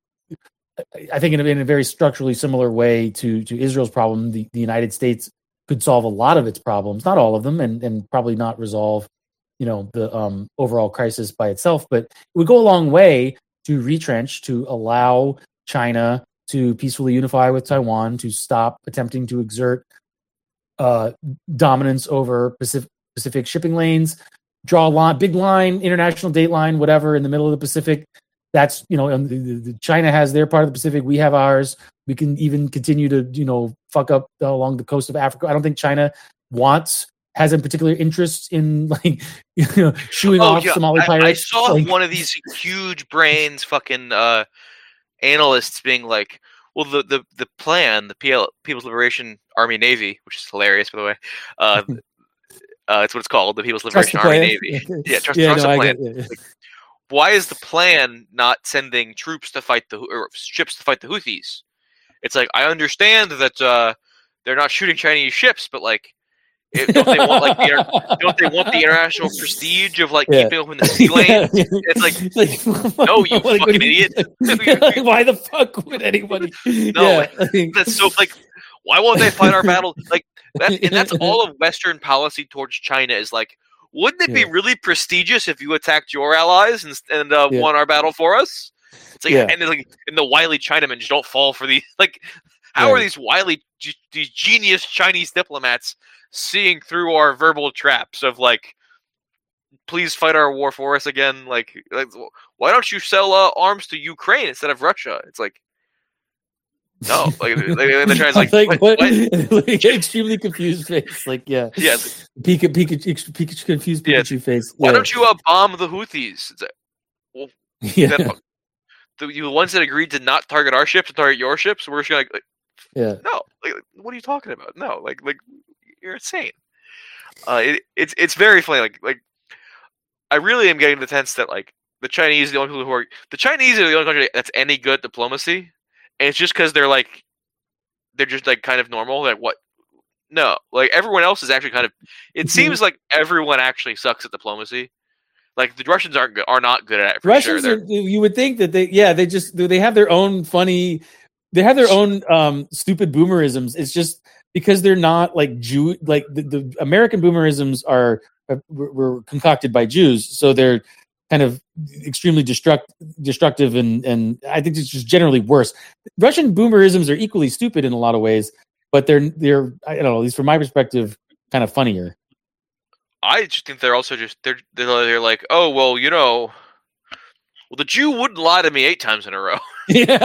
B: I think in a, in a very structurally similar way to to Israel's problem, the, the United States could solve a lot of its problems, not all of them, and, and probably not resolve, you know, the um, overall crisis by itself. But it would go a long way to retrench, to allow China to peacefully unify with Taiwan, to stop attempting to exert uh, dominance over Pacific, Pacific shipping lanes, draw a line, big line, international date line, whatever, in the middle of the Pacific. That's, you know, and the, the China has their part of the Pacific. We have ours. We can even continue to, you know, fuck up along the coast of Africa. I don't think China wants, has a particular interest in, like, you know, shooing
C: oh,
B: off
C: yeah.
B: Somali pirates.
C: I, I saw
B: like,
C: one of these huge brains fucking uh, analysts being like, well, the, the, the plan, the P L, People's Liberation Army Navy, which is hilarious, by the way, uh, uh, it's what it's called, the People's Liberation Army Navy. Yeah, trust,
B: yeah,
C: trust
B: no,
C: the
B: I
C: plan.
B: get it.
C: Like, why is the plan not sending troops to fight the or ships to fight the Houthis? It's like I understand that uh, they're not shooting Chinese ships, but like, it, don't they want like the inter- don't they want the international prestige of like
B: yeah.
C: keeping open the sea lanes? It's like, like no, you like, fucking idiot!
B: Like, why the fuck would anybody?
C: No,
B: yeah, like,
C: that's so like. Why won't they fight our battle? Like, that, and that's all of Western policy towards China is like. Wouldn't it yeah. be really prestigious if you attacked your allies and, and uh, yeah. won our battle for us? It's like, yeah. and like, and the wily Chinamen just don't fall for these. Like, how right. are these wily, g- these genius Chinese diplomats seeing through our verbal traps of like, please fight our war for us again? Like, like why don't you sell uh, arms to Ukraine instead of Russia? It's like, no, like, like the Chinese like,
B: like
C: what,
B: what?
C: what?
B: Like, extremely confused face. Like yeah,
C: Yeah.
B: Pika, Pika, Pika, confused
C: Yeah.
B: Pikachu face.
C: Why
B: Yeah.
C: don't you uh, bomb the Houthis? It's like, well,
B: Yeah,
C: then, the, the ones that agreed to not target our ships and target your ships, we're just gonna like,
B: yeah.
C: no, like, what are you talking about? No, like, like you're insane. Uh, it, it's it's very funny. Like, like I really am getting the sense that like the Chinese are the only people who are the Chinese are the only country that's any good at diplomacy, and it's just because they're like they're just like kind of normal. Like what? No, like everyone else is actually kind of. It seems like everyone actually sucks at diplomacy. Like the Russians aren't good, are not good at it. For
B: Russians,
C: sure.
B: are, you would think that they, yeah, they just they have their own funny, they have their own um, stupid boomerisms. It's just because they're not like Jew, like the, the American boomerisms are, are were concocted by Jews, so they're kind of extremely destruct, destructive, and and I think it's just generally worse. Russian boomerisms are equally stupid in a lot of ways, but they're they're I don't know, at least from my perspective, kind of funnier.
C: I just think they're also just they're they're, they're like, oh well, you know, well the Jew wouldn't lie to me eight times in a row.
B: Yeah,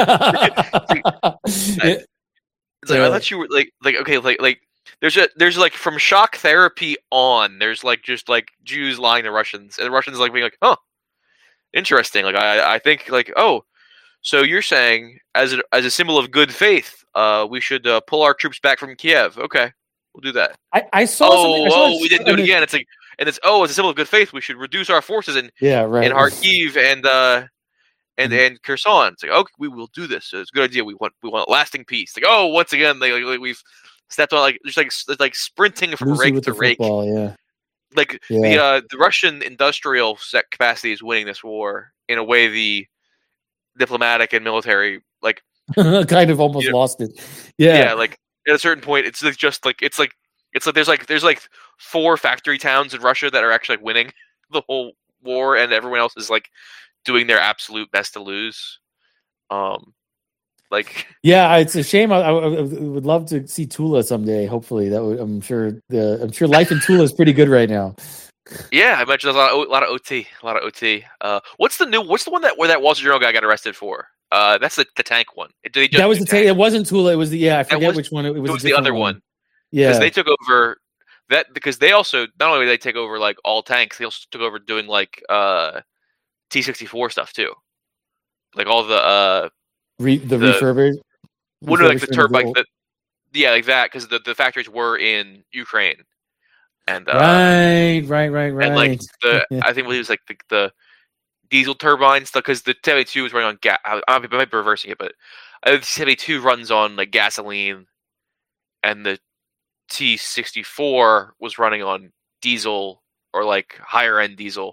C: it's like, it's like I thought you were like like okay like like there's a there's like from shock therapy on there's like just like Jews lying to Russians and the Russians like being like, huh, interesting. Like I I think like oh, so you're saying as a as a symbol of good faith, uh, we should uh, pull our troops back from Kiev. Okay. We'll do that.
B: I, I saw.
C: Oh,
B: I saw
C: oh, we didn't do it again. It's like, and it's oh, it's a symbol of good faith. We should reduce our forces in
B: yeah, right.
C: in Kharkiv and uh, and mm-hmm. and Kherson. It's like, okay, we will do this. So it's a good idea. We want we want lasting peace. Like, oh, once again, they like, we've stepped on like just like it's like sprinting from
B: Lucy
C: rake to rake.
B: Football, yeah.
C: Like yeah. the uh, the Russian industrial set capacity is winning this war in a way the diplomatic and military like
B: kind of almost
C: you know,
B: lost it. Yeah,
C: yeah, like. At a certain point, it's just like it's like it's like there's like there's like four factory towns in Russia that are actually like winning the whole war, and everyone else is like doing their absolute best to lose. Um, like
B: yeah, it's a shame. I, I would love to see Tula someday. Hopefully, that would. I'm sure the I'm sure life in Tula is pretty good right now.
C: Yeah, I imagine there's a lot of, a lot of O T, a lot of O T. Uh, what's the new? What's the one that where that Wall Street Journal guy got arrested for? Uh, that's the, the tank one. Did they just
B: that was the tank. It wasn't Tula. It was the yeah. I forget
C: was,
B: which one. It, it was,
C: it was the other one.
B: one. Yeah,
C: because they took over that because they also not only did they take over like all tanks, they also took over doing like uh, T sixty-four stuff too, like all the uh,
B: Re, the, the refurbished.
C: What like the turbine? Like the, yeah, like that because the, the factories were in Ukraine. And uh,
B: right, right, right, right.
C: And like the yeah. I think it was like the. the diesel turbines because the seventy-two was running on gas. I, I might be reversing it, but the seventy-two runs on like gasoline, and the T sixty-four was running on diesel or like higher end diesel,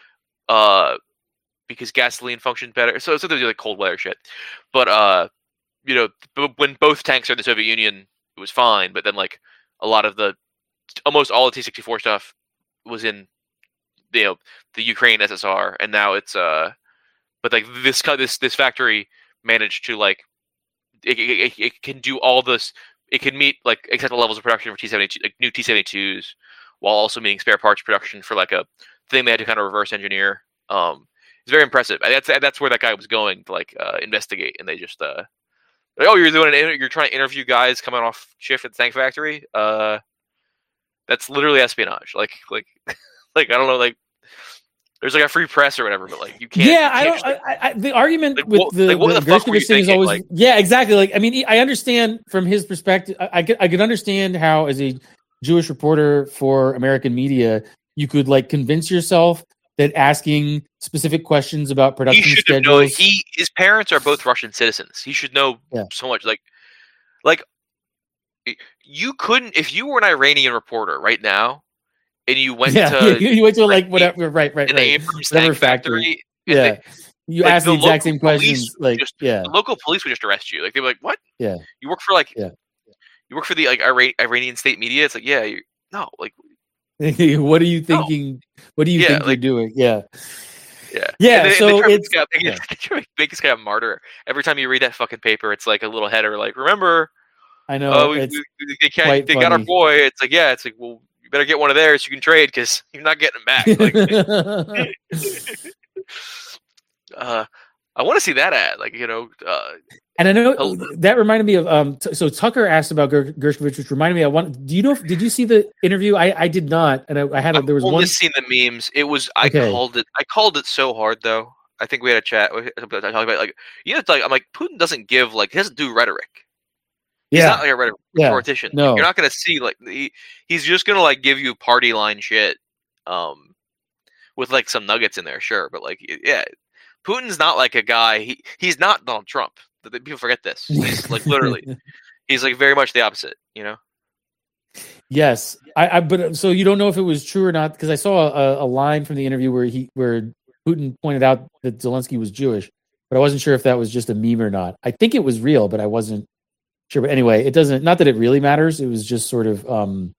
C: uh, because gasoline functioned better. So so they do like cold weather shit, but uh, you know, when both tanks are in the Soviet Union, it was fine. But then like a lot of the almost all the T sixty-four stuff was in. You know the Ukraine S S R, and now it's uh, but like this this this factory managed to like it, it, it can do all this. It can meet like acceptable levels of production for T seventy-two, like new T seventy-twos, while also meeting spare parts production for like a thing they had to kind of reverse engineer. Um, it's very impressive. That's that's where that guy was going to like uh, investigate, and they just uh, like, oh, you're doing an you're trying to interview guys coming off shift at the tank factory. Uh, that's literally espionage. Like like. Like I don't know, like there's like a free press or whatever, but like you can't.
B: Yeah,
C: you
B: can't
C: I
B: don't. I, I, the argument
C: like,
B: with
C: what,
B: the,
C: like, what
B: the,
C: the fuck were you
B: thing is always
C: like,
B: yeah, exactly. Like I mean, I understand from his perspective. I, I could I could understand how as a Jewish reporter for American media, you could like convince yourself that asking specific questions about production
C: he should
B: schedules.
C: Know, he his parents are both Russian citizens. He should know
B: yeah.
C: so much. Like like you couldn't if you were an Iranian reporter right now. And you went
B: yeah,
C: to
B: yeah, you went to like whatever, right, right,
C: an
B: right.
C: Abrams tank factory.
B: factory. Yeah,
C: they,
B: you
C: like,
B: asked the, the exact same questions. Like,
C: just,
B: yeah,
C: the local police would just arrest you. Like they were like, "What?
B: Yeah,
C: you work for like,
B: yeah,
C: you work for the like Ira- Iranian state media." It's like, yeah, you no, like,
B: what are you thinking? No. What do you
C: yeah,
B: think
C: like,
B: you're doing? Yeah,
C: yeah,
B: yeah.
C: They,
B: so
C: they
B: it's
C: guy, they,
B: yeah.
C: they make this guy a martyr. Every time you read that fucking paper, it's like a little header, like, "Remember,
B: I know
C: uh, we,
B: it's
C: we, they, can't, they got our boy." It's like, yeah, it's like, well. Better get one of theirs so you can trade because you're not getting them back. Like, uh, I want to see that ad. Like you know, uh,
B: And I know
C: He'll-
B: that reminded me of um. T- so Tucker asked about Ger- Gershkovich, which reminded me. I want. Do you know? Did you see the interview? I, I did not, and I, I had. A, there was
C: I've
B: one.
C: only seen the memes. It was I
B: Okay.
C: called it. I called it so hard though. I think we had a chat. We I talked about like you know, it's like I'm like Putin doesn't give like he doesn't do rhetoric. He's
B: Yeah.
C: not like a rhetoric
B: Yeah.
C: rhetorician.
B: No.
C: You're not gonna see like he, he's just gonna like give you party line shit, um, with like some nuggets in there, sure. But like yeah, Putin's not like a guy. He he's not Donald Trump. People forget this. He's like literally. He's like very much the opposite. You know.
B: Yes, I, I. But so you don't know if it was true or not because I saw a, a line from the interview where he where Putin pointed out that Zelensky was Jewish, but I wasn't sure if that was just a meme or not. I think it was real, but I wasn't sure. But anyway, it doesn't. Not that it really matters. It was just sort of. Um,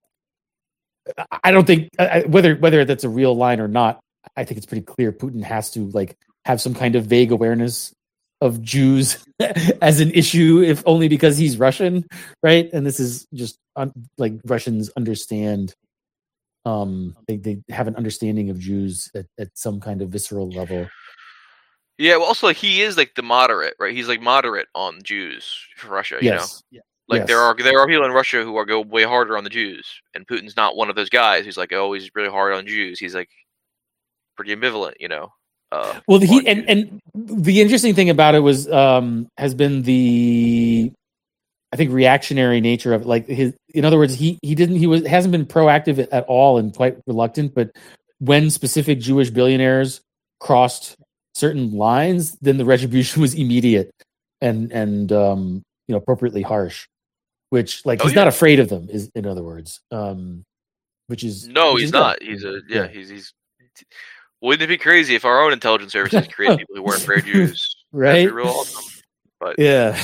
B: I don't think I, whether whether that's a real line or not. I think it's pretty clear Putin has to like have some kind of vague awareness of Jews as an issue, if only because he's Russian, right? And this is just un- like Russians understand, um, they they have an understanding of Jews at, at some kind of visceral level.
C: Yeah, well, also like he is like the moderate, right? He's like moderate on Jews for Russia. You
B: Yes,
C: know, like
B: yes.
C: there are there are people in Russia who are go way harder on the Jews, and Putin's not one of those guys who's like, oh, he's really hard on Jews. He's like pretty ambivalent, you know. Uh,
B: Well, he
C: on
B: and,
C: Jews.
B: and the interesting thing about it was um, has been the I think reactionary nature of it. Like his, in other words, he he didn't he was hasn't been proactive at all and quite reluctant. But when specific Jewish billionaires crossed certain lines, then the retribution was immediate and and um, you know appropriately harsh. Which like
C: Oh,
B: he's
C: yeah.
B: not afraid of them. Is in other words, um, which is
C: No,
B: which
C: he's
B: is good.
C: not. He's a yeah,
B: Yeah.
C: He's he's. Wouldn't it be crazy if our own intelligence services created people who weren't afraid of Jews? That'd be
B: Right?
C: real awesome. But
B: Yeah.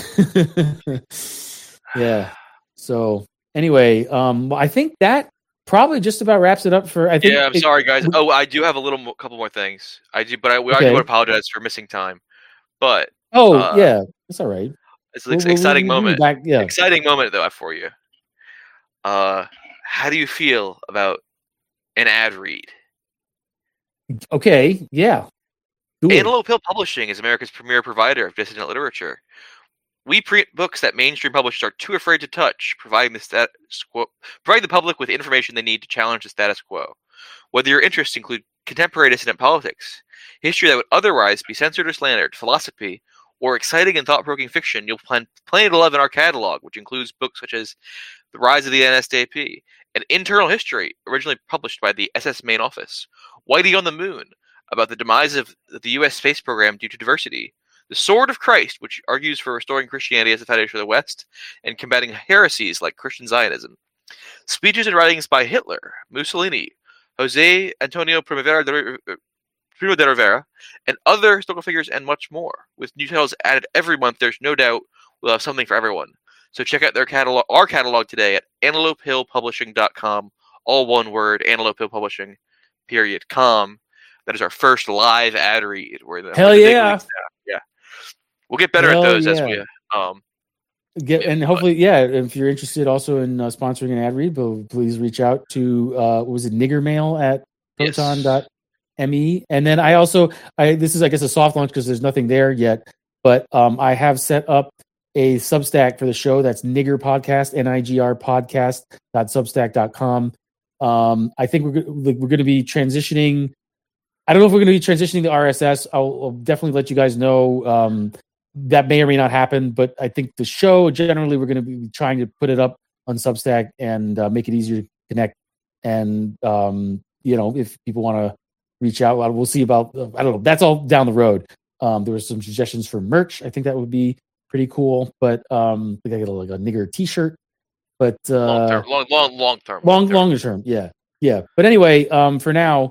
B: Yeah. So anyway, um, I think that probably just about wraps it up for. I think.
C: yeah, I'm
B: it-
C: sorry, guys. Oh, I do have a little, mo- couple more things. I do, but I, we I do
B: Okay.
C: want to apologize for missing time. But
B: Oh
C: uh,
B: yeah, that's all right.
C: it's an
B: We'll-
C: ex-
B: we'll-
C: exciting
B: we'll be
C: moment.
B: Back, yeah.
C: Exciting moment though I have for you. Uh, how do you feel about an ad read?
B: Okay. Yeah. Do it.
C: Antelope Hill Publishing is America's premier provider of dissident literature. We print books that mainstream publishers are too afraid to touch, providing the status quo, providing the public with information they need to challenge the status quo. Whether your interests include contemporary dissident politics, history that would otherwise be censored or slandered, philosophy, or exciting and thought-provoking fiction, you'll find plenty to love in our catalog, which includes books such as The Rise of the N S D A P, An Internal History, originally published by the S S Main Office, Whitey on the Moon, about the demise of the U S space program due to diversity, The Sword of Christ, which argues for restoring Christianity as the foundation of the West and combating heresies like Christian Zionism, speeches and writings by Hitler, Mussolini, Jose Antonio Primavera de, Primo de Rivera, and other historical figures, and much more. With new titles added every month, there's no doubt we'll have something for everyone. So check out their catalog, our catalog today at antelope hill publishing dot com, all one word, Antelope Hill Publishing, period, com. That is our first live ad read. We're the,
B: Hell
C: we're the big
B: yeah.
C: leagues now. Yeah. We'll get better
B: Hell
C: at those as
B: yeah.
C: we um
B: Get,
C: Yeah,
B: and hopefully, yeah. If you're interested, also in uh, sponsoring an ad read, but please reach out to uh, what was it Nigger Mail at
C: Yes.
B: proton dot me. And then I also, I this is I guess a soft launch because there's nothing there yet. But um, I have set up a Substack for the show. That's Nigger Podcast, N I G R podcast dot substack dot com. Um, I think we're go- like, we're going to be transitioning. I don't know if we're going to be transitioning to R S S. I'll, I'll definitely let you guys know. Um, that may or may not happen, but I think the show generally we're going to be trying to put it up on Substack and uh, make it easier to connect. And um, you know, if people want to reach out, we'll see about. Uh, I don't know. That's all down the road. Um, there were some suggestions for merch. I think that would be pretty cool. But um, we got to get a, like a nigger T-shirt. But uh,
C: long term, long, long, long term,
B: long,
C: term.
B: longer term, yeah, yeah. But anyway, um, for now,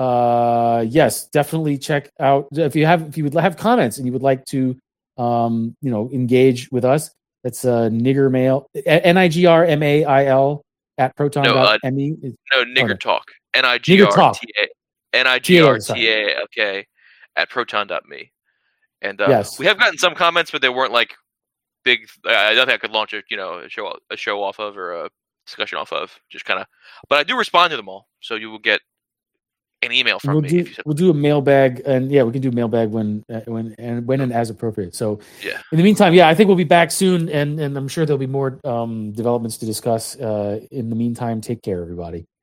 B: uh, yes, definitely check out if you have if you would have comments and you would like to, um, you know, engage with us. That's uh, nigger mail, N I G R M A I L at proton
C: No,
B: dot
C: uh,
B: me.
C: No, nigger
B: no.
C: talk. N I G R
B: talk.
C: T A N I G R T A okay at proton dot me. And uh,
B: Yes.
C: we have gotten some comments, but they weren't like big. Uh, I don't think I could launch a you know a show a show off of or a discussion off of. Just kind of, but I do respond to them all, so you will get an email from
B: we'll
C: me.
B: do
C: If you said,
B: we'll do a mailbag, and yeah, we can do mailbag when uh, when and when and as appropriate. So
C: yeah.
B: in the meantime, yeah, I think we'll be back soon, and and I'm sure there'll be more um, developments to discuss. Uh, in the meantime, take care, everybody.